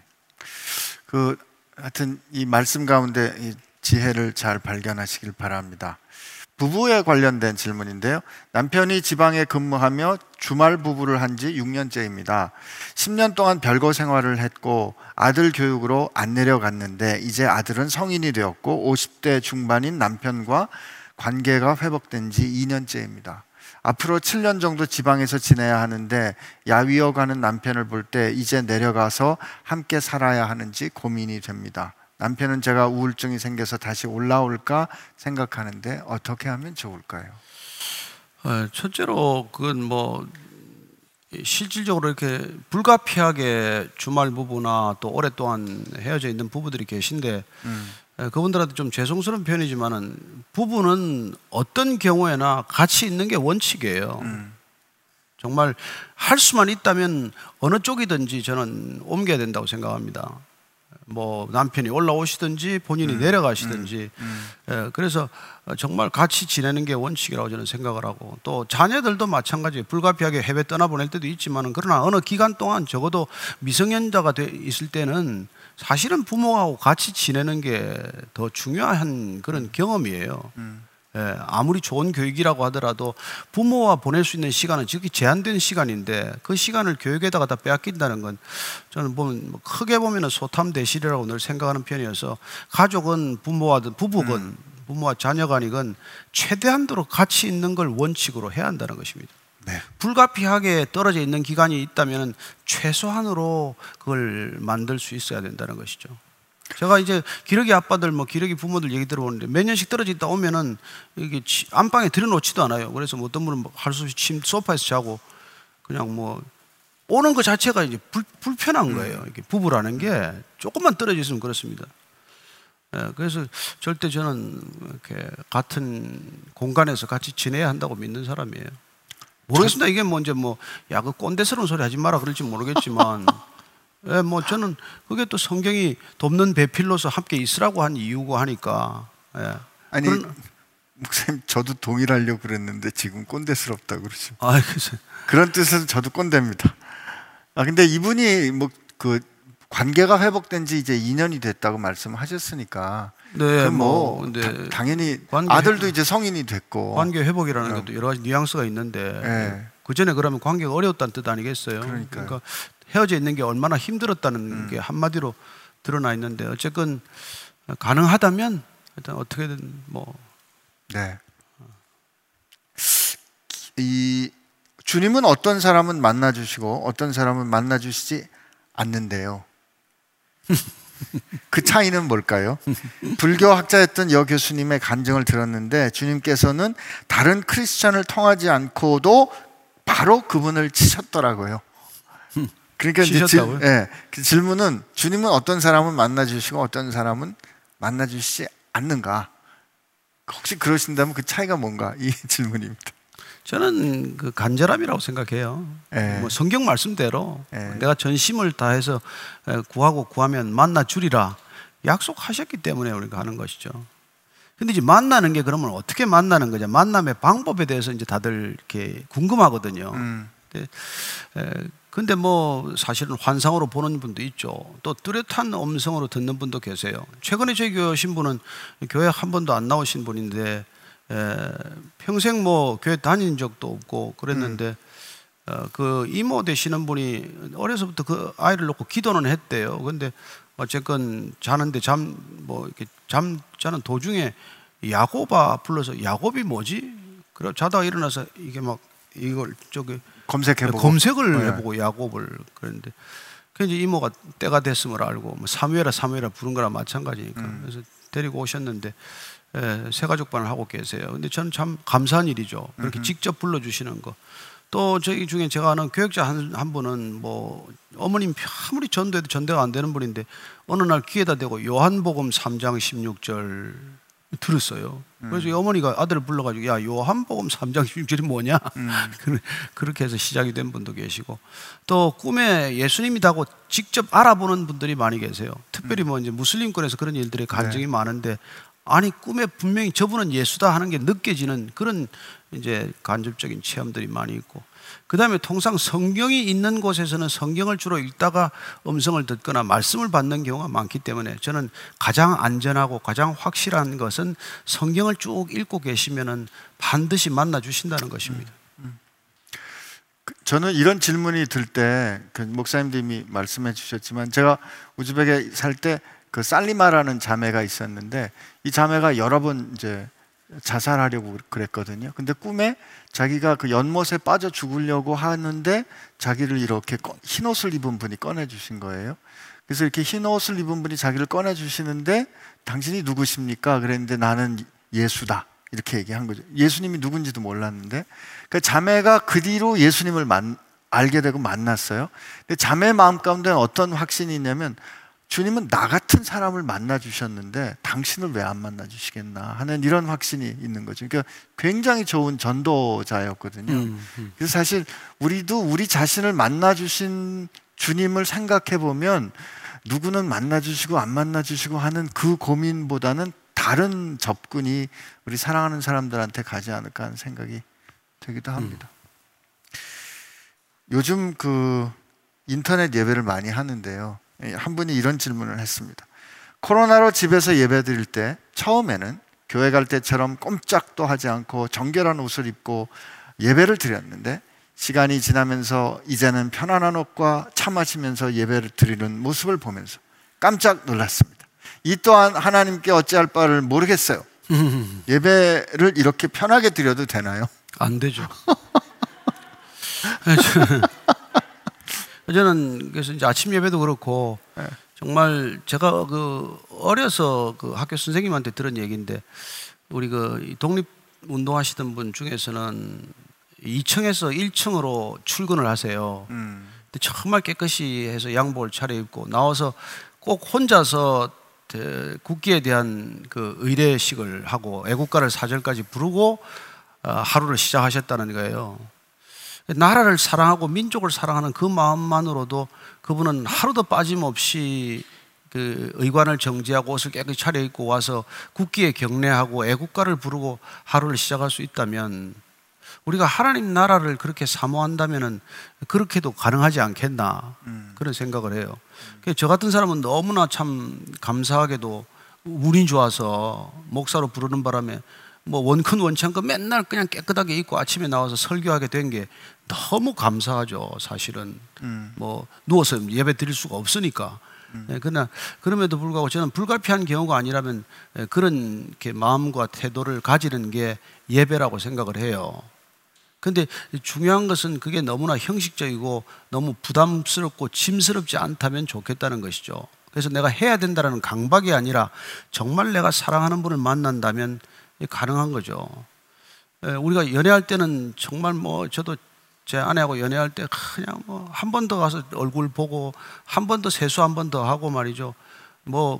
하여튼 이 말씀 가운데 이 지혜를 잘 발견하시길 바랍니다. 부부에 관련된 질문인데요. 남편이 지방에 근무하며 주말 부부를 한 지 6년째입니다. 10년 동안 별거 생활을 했고 아들 교육으로 안 내려갔는데 이제 아들은 성인이 되었고 50대 중반인 남편과 관계가 회복된 지 2년째입니다. 앞으로 7년 정도 지방에서 지내야 하는데 야위어 가는 남편을 볼 때 이제 내려가서 함께 살아야 하는지 고민이 됩니다. 남편은 제가 우울증이 생겨서 다시 올라올까 생각하는데 어떻게 하면 좋을까요? 첫째로 그건 뭐 실질적으로 이렇게 불가피하게 주말 부부나 또 오랫동안 헤어져 있는 부부들이 계신데 그분들한테 좀 죄송스러운 표현이지만은 부부는 어떤 경우에나 같이 있는 게 원칙이에요. 정말 할 수만 있다면 어느 쪽이든지 저는 옮겨야 된다고 생각합니다. 뭐 남편이 올라오시든지 본인이 내려가시든지 그래서 정말 같이 지내는 게 원칙이라고 저는 생각을 하고 또 자녀들도 마찬가지예요. 불가피하게 해외 떠나보낼 때도 있지만은 그러나 어느 기간 동안 적어도 미성년자가 돼 있을 때는 사실은 부모하고 같이 지내는 게 더 중요한 그런 경험이에요. 아무리 좋은 교육이라고 하더라도 부모와 보낼 수 있는 시간은 지극히 제한된 시간인데 그 시간을 교육에다가 다 빼앗긴다는 건 저는 보면 크게 보면 소탐대실이라고 늘 생각하는 편이어서 가족은 부부건 부모와 자녀간이건 최대한도로 같이 있는 걸 원칙으로 해야 한다는 것입니다. 네. 불가피하게 떨어져 있는 기간이 있다면 최소한으로 그걸 만들 수 있어야 된다는 것이죠. 제가 이제 기러기 아빠들, 뭐 기러기 부모들 얘기 들어보는데 몇 년씩 떨어져 있다 오면은 이게 안방에 들여놓지도 않아요. 그래서 뭐 어떤 분은 할 수 없이 소파에서 자고 그냥 뭐 오는 것 자체가 이제 불편한 거예요. 이게 부부라는 게 조금만 떨어져 있으면 그렇습니다. 그래서 절대 저는 이렇게 같은 공간에서 같이 지내야 한다고 믿는 사람이에요. 모르겠습니다. 이게 뭐 이제 뭐 야 그 꼰대스러운 소리 하지 마라 그럴지 모르겠지만. 예, 뭐 저는 그게 또 성경이 돕는 배필로서 함께 있으라고 한 이유고 하니까. 예. 아니 목사님 저도 동일하려고 그랬는데 지금 꼰대스럽다고 그러시면. 그런 뜻에서 저도 꼰대입니다. 근데 이분이 뭐 그 관계가 회복된 지 이제 2년이 됐다고 말씀하셨으니까. 네, 당연히 아들도 이제 성인이 됐고. 관계 회복이라는 것도 여러 가지 뉘앙스가 있는데 그 전에 그러면 관계가 어려웠다는 뜻 아니겠어요? 그러니까 헤어져 있는 게 얼마나 힘들었다는 게 한마디로 드러나 있는데 어쨌건 가능하다면 일단 어떻게든 뭐. 네. 이 주님은 어떤 사람은 만나주시고 어떤 사람은 만나주시지 않는데요. 그 차이는 뭘까요? 불교 학자였던 여 교수님의 간증을 들었는데 주님께서는 다른 크리스찬을 통하지 않고도 바로 그분을 치셨더라고요. 그러니까 이제 그 질문은 주님은 어떤 사람은 만나주시고 어떤 사람은 만나주시지 않는가? 혹시 그러신다면 그 차이가 뭔가? 이 질문입니다. 저는 그 간절함이라고 생각해요. 뭐 성경 말씀대로 내가 전심을 다해서 구하고 구하면 만나 주리라 약속하셨기 때문에 우리가 하는 것이죠. 근데 이제 만나는 게 그러면 어떻게 만나는 거냐? 만남의 방법에 대해서 이제 다들 이렇게 궁금하거든요. 근데 뭐 사실은 환상으로 보는 분도 있죠. 또 뚜렷한 음성으로 듣는 분도 계세요. 최근에 저희 교회 오신 분은 교회 한 번도 안 나오신 분인데 평생 뭐 교회 다닌 적도 없고 그랬는데 그 이모 되시는 분이 어려서부터 그 아이를 놓고 기도는 했대요. 근데 어쨌건 자는데 이렇게 자는 도중에 야곱아 불러서 야곱이 뭐지? 그래 자다가 일어나서 이게 막 이걸 검색을 해보고 야곱을 그랬는데 그 이제 이모가 때가 됐음을 알고 뭐 사무엘아 부른 거랑 마찬가지니까 그래서 데리고 오셨는데 새가족반을 하고 계세요. 근데 저는 참 감사한 일이죠. 그렇게 직접 불러주시는 거. 또 저희 중에 제가 아는 교육자 한 분은 뭐 어머님 아무리 전도해도 전도가 안 되는 분인데 어느 날 귀에다 대고 요한복음 3장 16절 들었어요. 그래서 이 어머니가 아들을 불러가지고 야 요한복음 3장 16절이 뭐냐 그렇게 해서 시작이 된 분도 계시고, 또 꿈에 예수님이라고 직접 알아보는 분들이 많이 계세요. 특별히 뭐 이제 무슬림권에서 그런 일들이 간증이 많은데, 아니 꿈에 분명히 저분은 예수다 하는 게 느껴지는 그런 이제 간접적인 체험들이 많이 있고, 그 다음에 통상 성경이 있는 곳에서는 성경을 주로 읽다가 음성을 듣거나 말씀을 받는 경우가 많기 때문에 저는 가장 안전하고 가장 확실한 것은 성경을 쭉 읽고 계시면은 반드시 만나 주신다는 것입니다. 저는 이런 질문이 들 때 그 목사님도 이미 말씀해 주셨지만, 제가 우즈벡에 살 때 그 살리마라는 자매가 있었는데 이 자매가 여러 번 이제 자살하려고 그랬거든요. 근데 꿈에 자기가 그 연못에 빠져 죽으려고 하는데 자기를 이렇게 흰 옷을 입은 분이 꺼내 주신 거예요. 그래서 이렇게 흰 옷을 입은 분이 자기를 꺼내 주시는데 당신이 누구십니까? 그랬는데 나는 예수다, 이렇게 얘기한 거죠. 예수님이 누군지도 몰랐는데, 그 자매가 그 뒤로 예수님을 알게 되고 만났어요. 근데 자매 마음 가운데 어떤 확신이 있냐면, 주님은 나 같은 사람을 만나 주셨는데 당신을 왜 안 만나 주시겠나 하는 이런 확신이 있는 거죠. 그러니까 굉장히 좋은 전도자였거든요. 그래서 사실 우리도 우리 자신을 만나 주신 주님을 생각해 보면 누구는 만나 주시고 안 만나 주시고 하는 그 고민보다는 다른 접근이 우리 사랑하는 사람들한테 가지 않을까 하는 생각이 되기도 합니다. 요즘 그 인터넷 예배를 많이 하는데요, 한 분이 이런 질문을 했습니다. 코로나로 집에서 예배 드릴 때 처음에는 교회 갈 때처럼 꼼짝도 하지 않고 정결한 옷을 입고 예배를 드렸는데, 시간이 지나면서 이제는 편안한 옷과 차 마시면서 예배를 드리는 모습을 보면서 깜짝 놀랐습니다. 이 또한 하나님께 어찌할 바를 모르겠어요. 예배를 이렇게 편하게 드려도 되나요? 안 되죠. 저는 그래서 이제 아침 예배도 그렇고, 정말 제가 그 어려서 그 학교 선생님한테 들은 얘기인데, 우리 그 독립 운동하시던 분 중에서는 2층에서 1층으로 출근을 하세요. 근데 정말 깨끗이 해서 양복을 차려입고 나와서 꼭 혼자서 국기에 대한 그 의례식을 하고 애국가를 4절까지 부르고 하루를 시작하셨다는 거예요. 나라를 사랑하고 민족을 사랑하는 그 마음만으로도 그분은 하루도 빠짐없이 그 의관을 정지하고 옷을 깨끗이 차려입고 와서 국기에 경례하고 애국가를 부르고 하루를 시작할 수 있다면, 우리가 하나님 나라를 그렇게 사모한다면은 그렇게도 가능하지 않겠나, 그런 생각을 해요. 저 같은 사람은 너무나 참 감사하게도 운이 좋아서 목사로 부르는 바람에 뭐 원큰 원치 않고 맨날 그냥 깨끗하게 입고 아침에 나와서 설교하게 된 게 너무 감사하죠. 사실은 뭐 누워서 예배 드릴 수가 없으니까. 그러나 그럼에도 불구하고 저는 불가피한 경우가 아니라면 그런 이렇게 마음과 태도를 가지는 게 예배라고 생각을 해요. 근데 중요한 것은 그게 너무나 형식적이고 너무 부담스럽고 짐스럽지 않다면 좋겠다는 것이죠. 그래서 내가 해야 된다는 강박이 아니라 정말 내가 사랑하는 분을 만난다면 가능한 거죠. 우리가 연애할 때는 정말 뭐 저도 제 아내하고 연애할 때 그냥 뭐 한 번 더 가서 얼굴 보고 한 번 더 세수 한 번 더 하고 말이죠. 뭐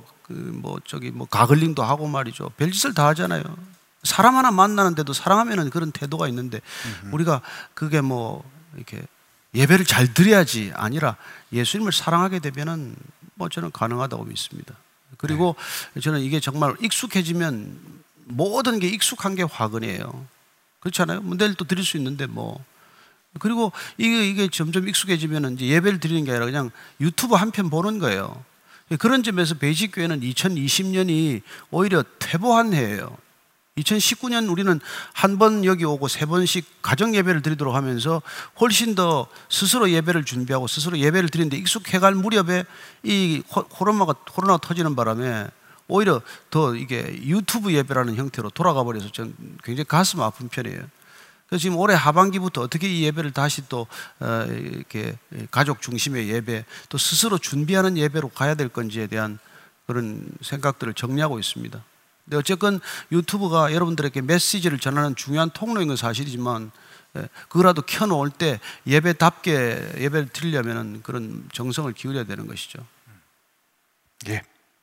가글링도 하고 말이죠. 별짓을 다 하잖아요. 사람 하나 만나는데도 사랑하면은 그런 태도가 있는데, 우리가 그게 뭐 이렇게 예배를 잘 드려야지 아니라 예수님을 사랑하게 되면은 뭐 저는 가능하다고 믿습니다. 그리고 저는 이게 정말 익숙해지면 모든 게 익숙한 게 화근이에요. 그렇지 않아요? 뭐 내일 또 드릴 수 있는데 뭐. 그리고 이게 점점 익숙해지면 이제 예배를 드리는 게 아니라 그냥 유튜브 한 편 보는 거예요. 그런 점에서 베이직 교회는 2020년이 오히려 퇴보한 해예요. 2019년 우리는 한 번 여기 오고 3번씩 가정 예배를 드리도록 하면서 훨씬 더 스스로 예배를 준비하고 스스로 예배를 드리는데 익숙해갈 무렵에 이 코로나가 터지는 바람에 오히려 더 이게 유튜브 예배라는 형태로 돌아가 버려서 전 굉장히 가슴 아픈 편이에요. 그래서 지금 올해 하반기부터 어떻게 이 예배를 다시 또 이렇게 가족 중심의 예배, 또 스스로 준비하는 예배로 가야 될 건지에 대한 그런 생각들을 정리하고 있습니다. 근데 어쨌건 유튜브가 여러분들에게 메시지를 전하는 중요한 통로인 건 사실이지만 그거라도 켜놓을 때 예배답게 예배를 드리려면 그런 정성을 기울여야 되는 것이죠. 예.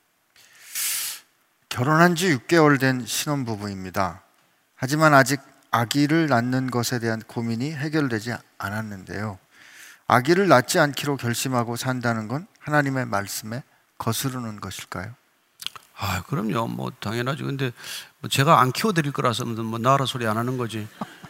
결혼한 지 6개월 된 신혼부부입니다. 하지만 아직 아기를 낳는 것에 대한 고민이 해결되지 않았는데요. 아기를 낳지 않기로 결심하고 산다는 건 하나님의 말씀에 거스르는 것일까요? 그럼요. 뭐 당연하죠. 근데 뭐 제가 안 키워드릴 거라서 뭐 나라 소리 안 하는 거지.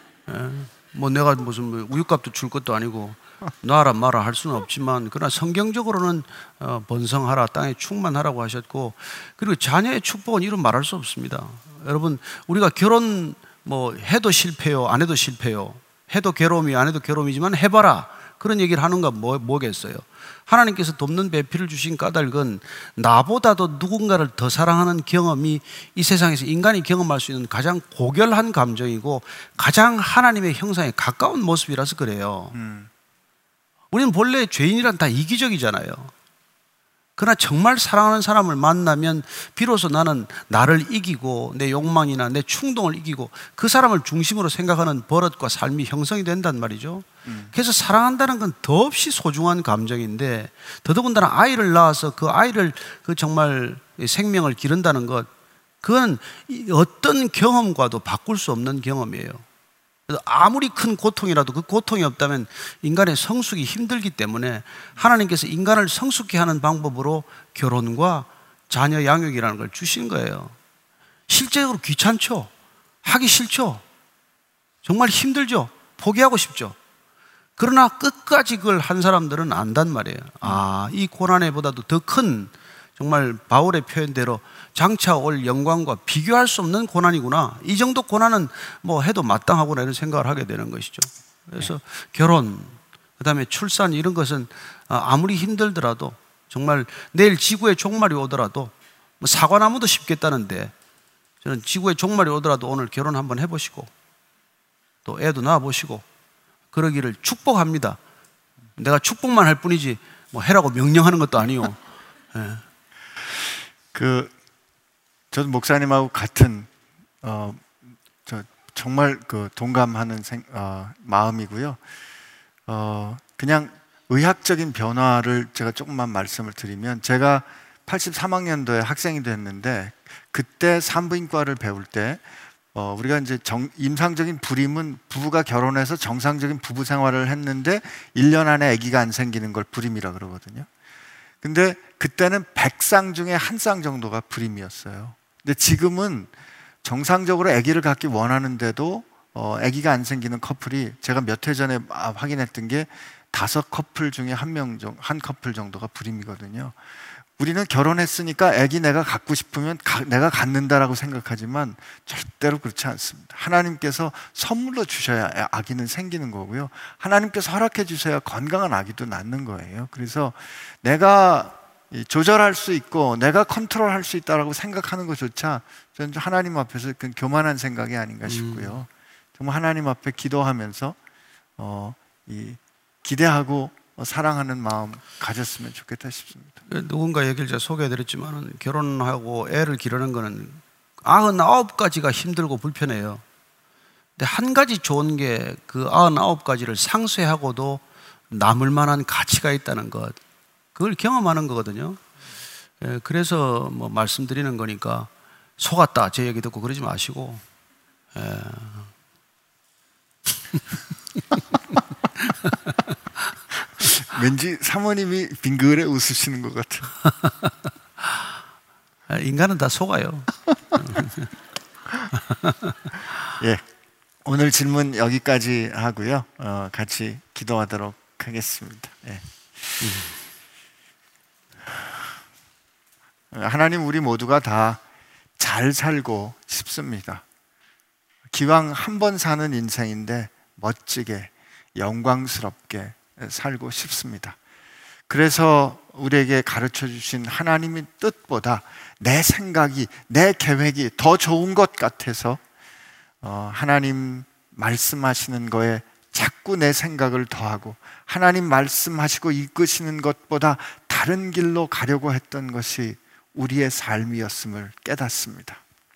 뭐 내가 무슨 뭐 우유값도 줄 것도 아니고 놔라 마라 할 수는 없지만, 그러나 성경적으로는 번성하라, 땅에 충만하라고 하셨고, 그리고 자녀의 축복은 이루 말할 수 없습니다. 여러분, 우리가 결혼 뭐 해도 실패요, 안 해도 실패요, 해도 괴로움이 안 해도 괴로움이지만 해봐라, 그런 얘기를 하는가 뭐겠어요. 하나님께서 돕는 배필을 주신 까닭은 나보다도 누군가를 더 사랑하는 경험이 이 세상에서 인간이 경험할 수 있는 가장 고결한 감정이고 가장 하나님의 형상에 가까운 모습이라서 그래요. 우리는 본래 죄인이란 다 이기적이잖아요. 그러나 정말 사랑하는 사람을 만나면 비로소 나는 나를 이기고 내 욕망이나 내 충동을 이기고 그 사람을 중심으로 생각하는 버릇과 삶이 형성이 된단 말이죠. 그래서 사랑한다는 건 더없이 소중한 감정인데, 더더군다나 아이를 낳아서 그 아이를 그 정말 생명을 기른다는 것, 그건 어떤 경험과도 바꿀 수 없는 경험이에요. 아무리 큰 고통이라도 그 고통이 없다면 인간의 성숙이 힘들기 때문에 하나님께서 인간을 성숙케 하는 방법으로 결혼과 자녀 양육이라는 걸 주신 거예요. 실제적으로 귀찮죠? 하기 싫죠? 정말 힘들죠? 포기하고 싶죠? 그러나 끝까지 그걸 한 사람들은 안단 말이에요. 이 고난에보다도 더 큰, 정말 바울의 표현대로 장차 올 영광과 비교할 수 없는 고난이구나, 이 정도 고난은 뭐 해도 마땅하구나, 이런 생각을 하게 되는 것이죠. 그래서 결혼, 그 다음에 출산, 이런 것은 아무리 힘들더라도, 정말 내일 지구의 종말이 오더라도, 뭐 사과나무도 심겠다는데 저는 지구의 종말이 오더라도 오늘 결혼 한번 해보시고 또 애도 낳아보시고 그러기를 축복합니다. 내가 축복만 할 뿐이지 뭐 해라고 명령하는 것도 아니요. 저도 목사님하고 같은 정말 동감하는 마음이고요. 그냥 의학적인 변화를 제가 조금만 말씀을 드리면, 제가 83학년도에 학생이 됐는데 그때 산부인과를 배울 때 우리가 이제 임상적인 불임은 부부가 결혼해서 정상적인 부부 생활을 했는데 1년 안에 아기가 안 생기는 걸 불임이라 그러거든요. 근데 그때는 100쌍 중에 1쌍 정도가 불임이었어요. 근데 지금은 정상적으로 아기를 갖기 원하는데도 아기가 안 생기는 커플이, 제가 몇 해 전에 확인했던 게 5커플 중에 한 커플 정도가 불임이거든요. 우리는 결혼했으니까 아기 내가 갖고 싶으면 내가 갖는다라고 생각하지만 절대로 그렇지 않습니다. 하나님께서 선물로 주셔야 아기는 생기는 거고요. 하나님께서 허락해 주셔야 건강한 아기도 낳는 거예요. 그래서 내가 조절할 수 있고 내가 컨트롤할 수 있다라고 생각하는 것조차 저는 하나님 앞에서 그 교만한 생각이 아닌가 싶고요. 정말 하나님 앞에 기도하면서 기대하고 사랑하는 마음 가졌으면 좋겠다 싶습니다. 누군가 얘기를 제가 소개해드렸지만, 결혼하고 애를 기르는 거는 99가지가 힘들고 불편해요. 근데 한 가지 좋은 게 그 99가지를 상쇄하고도 남을 만한 가치가 있다는 것, 그걸 경험하는 거거든요. 그래서 뭐 말씀드리는 거니까 속았다 제 얘기 듣고 그러지 마시고. 왠지 사모님이 빙그레 웃으시는 것 같아요. 인간은 다 속아요. 예, 오늘 질문 여기까지 하고요. 같이 기도하도록 하겠습니다. 예. 하나님, 우리 모두가 다 잘 살고 싶습니다. 기왕 한 번 사는 인생인데 멋지게 영광스럽게 살고 싶습니다. 그래서 우리에게 가르쳐 주신 하나님의 뜻보다 내 생각이, 내 계획이 더 좋은 것 같아서 하나님 말씀하시는 거에 자꾸 내 생각을 더하고 하나님 말씀하시고 이끄시는 것보다 다른 길로 가려고 했던 것이 우리의 삶이었음을 깨닫습니다.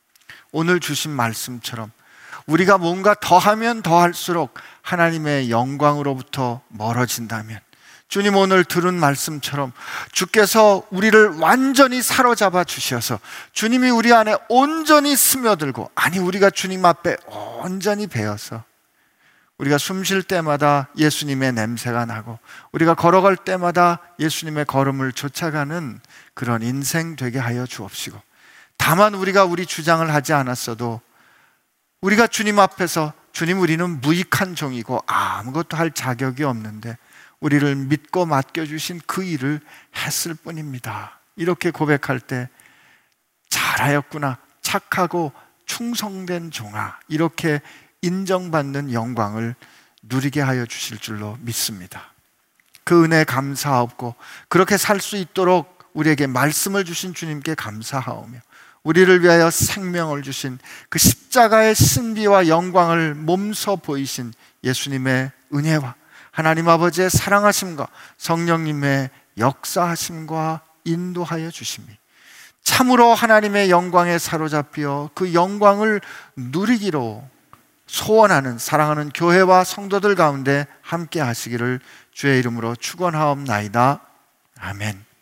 오늘 주신 말씀처럼 우리가 뭔가 더하면 더할수록 하나님의 영광으로부터 멀어진다면, 주님 오늘 들은 말씀처럼 주께서 우리를 완전히 사로잡아 주셔서 주님이 우리 안에 온전히 스며들고, 아니 우리가 주님 앞에 온전히 배어서 우리가 숨 쉴 때마다 예수님의 냄새가 나고 우리가 걸어갈 때마다 예수님의 걸음을 쫓아가는 그런 인생 되게 하여 주옵시고, 다만 우리가 우리 주장을 하지 않았어도 우리가 주님 앞에서 주님 우리는 무익한 종이고 아무것도 할 자격이 없는데 우리를 믿고 맡겨주신 그 일을 했을 뿐입니다, 이렇게 고백할 때 잘하였구나, 착하고 충성된 종아, 이렇게 인정받는 영광을 누리게 하여 주실 줄로 믿습니다. 그 은혜에 감사하옵고 그렇게 살 수 있도록 우리에게 말씀을 주신 주님께 감사하오며, 우리를 위하여 생명을 주신 그 십자가의 신비와 영광을 몸소 보이신 예수님의 은혜와 하나님 아버지의 사랑하심과 성령님의 역사하심과 인도하여 주심이 참으로 하나님의 영광에 사로잡혀 그 영광을 누리기로 소원하는 사랑하는 교회와 성도들 가운데 함께 하시기를 주의 이름으로 축원하옵나이다. 아멘.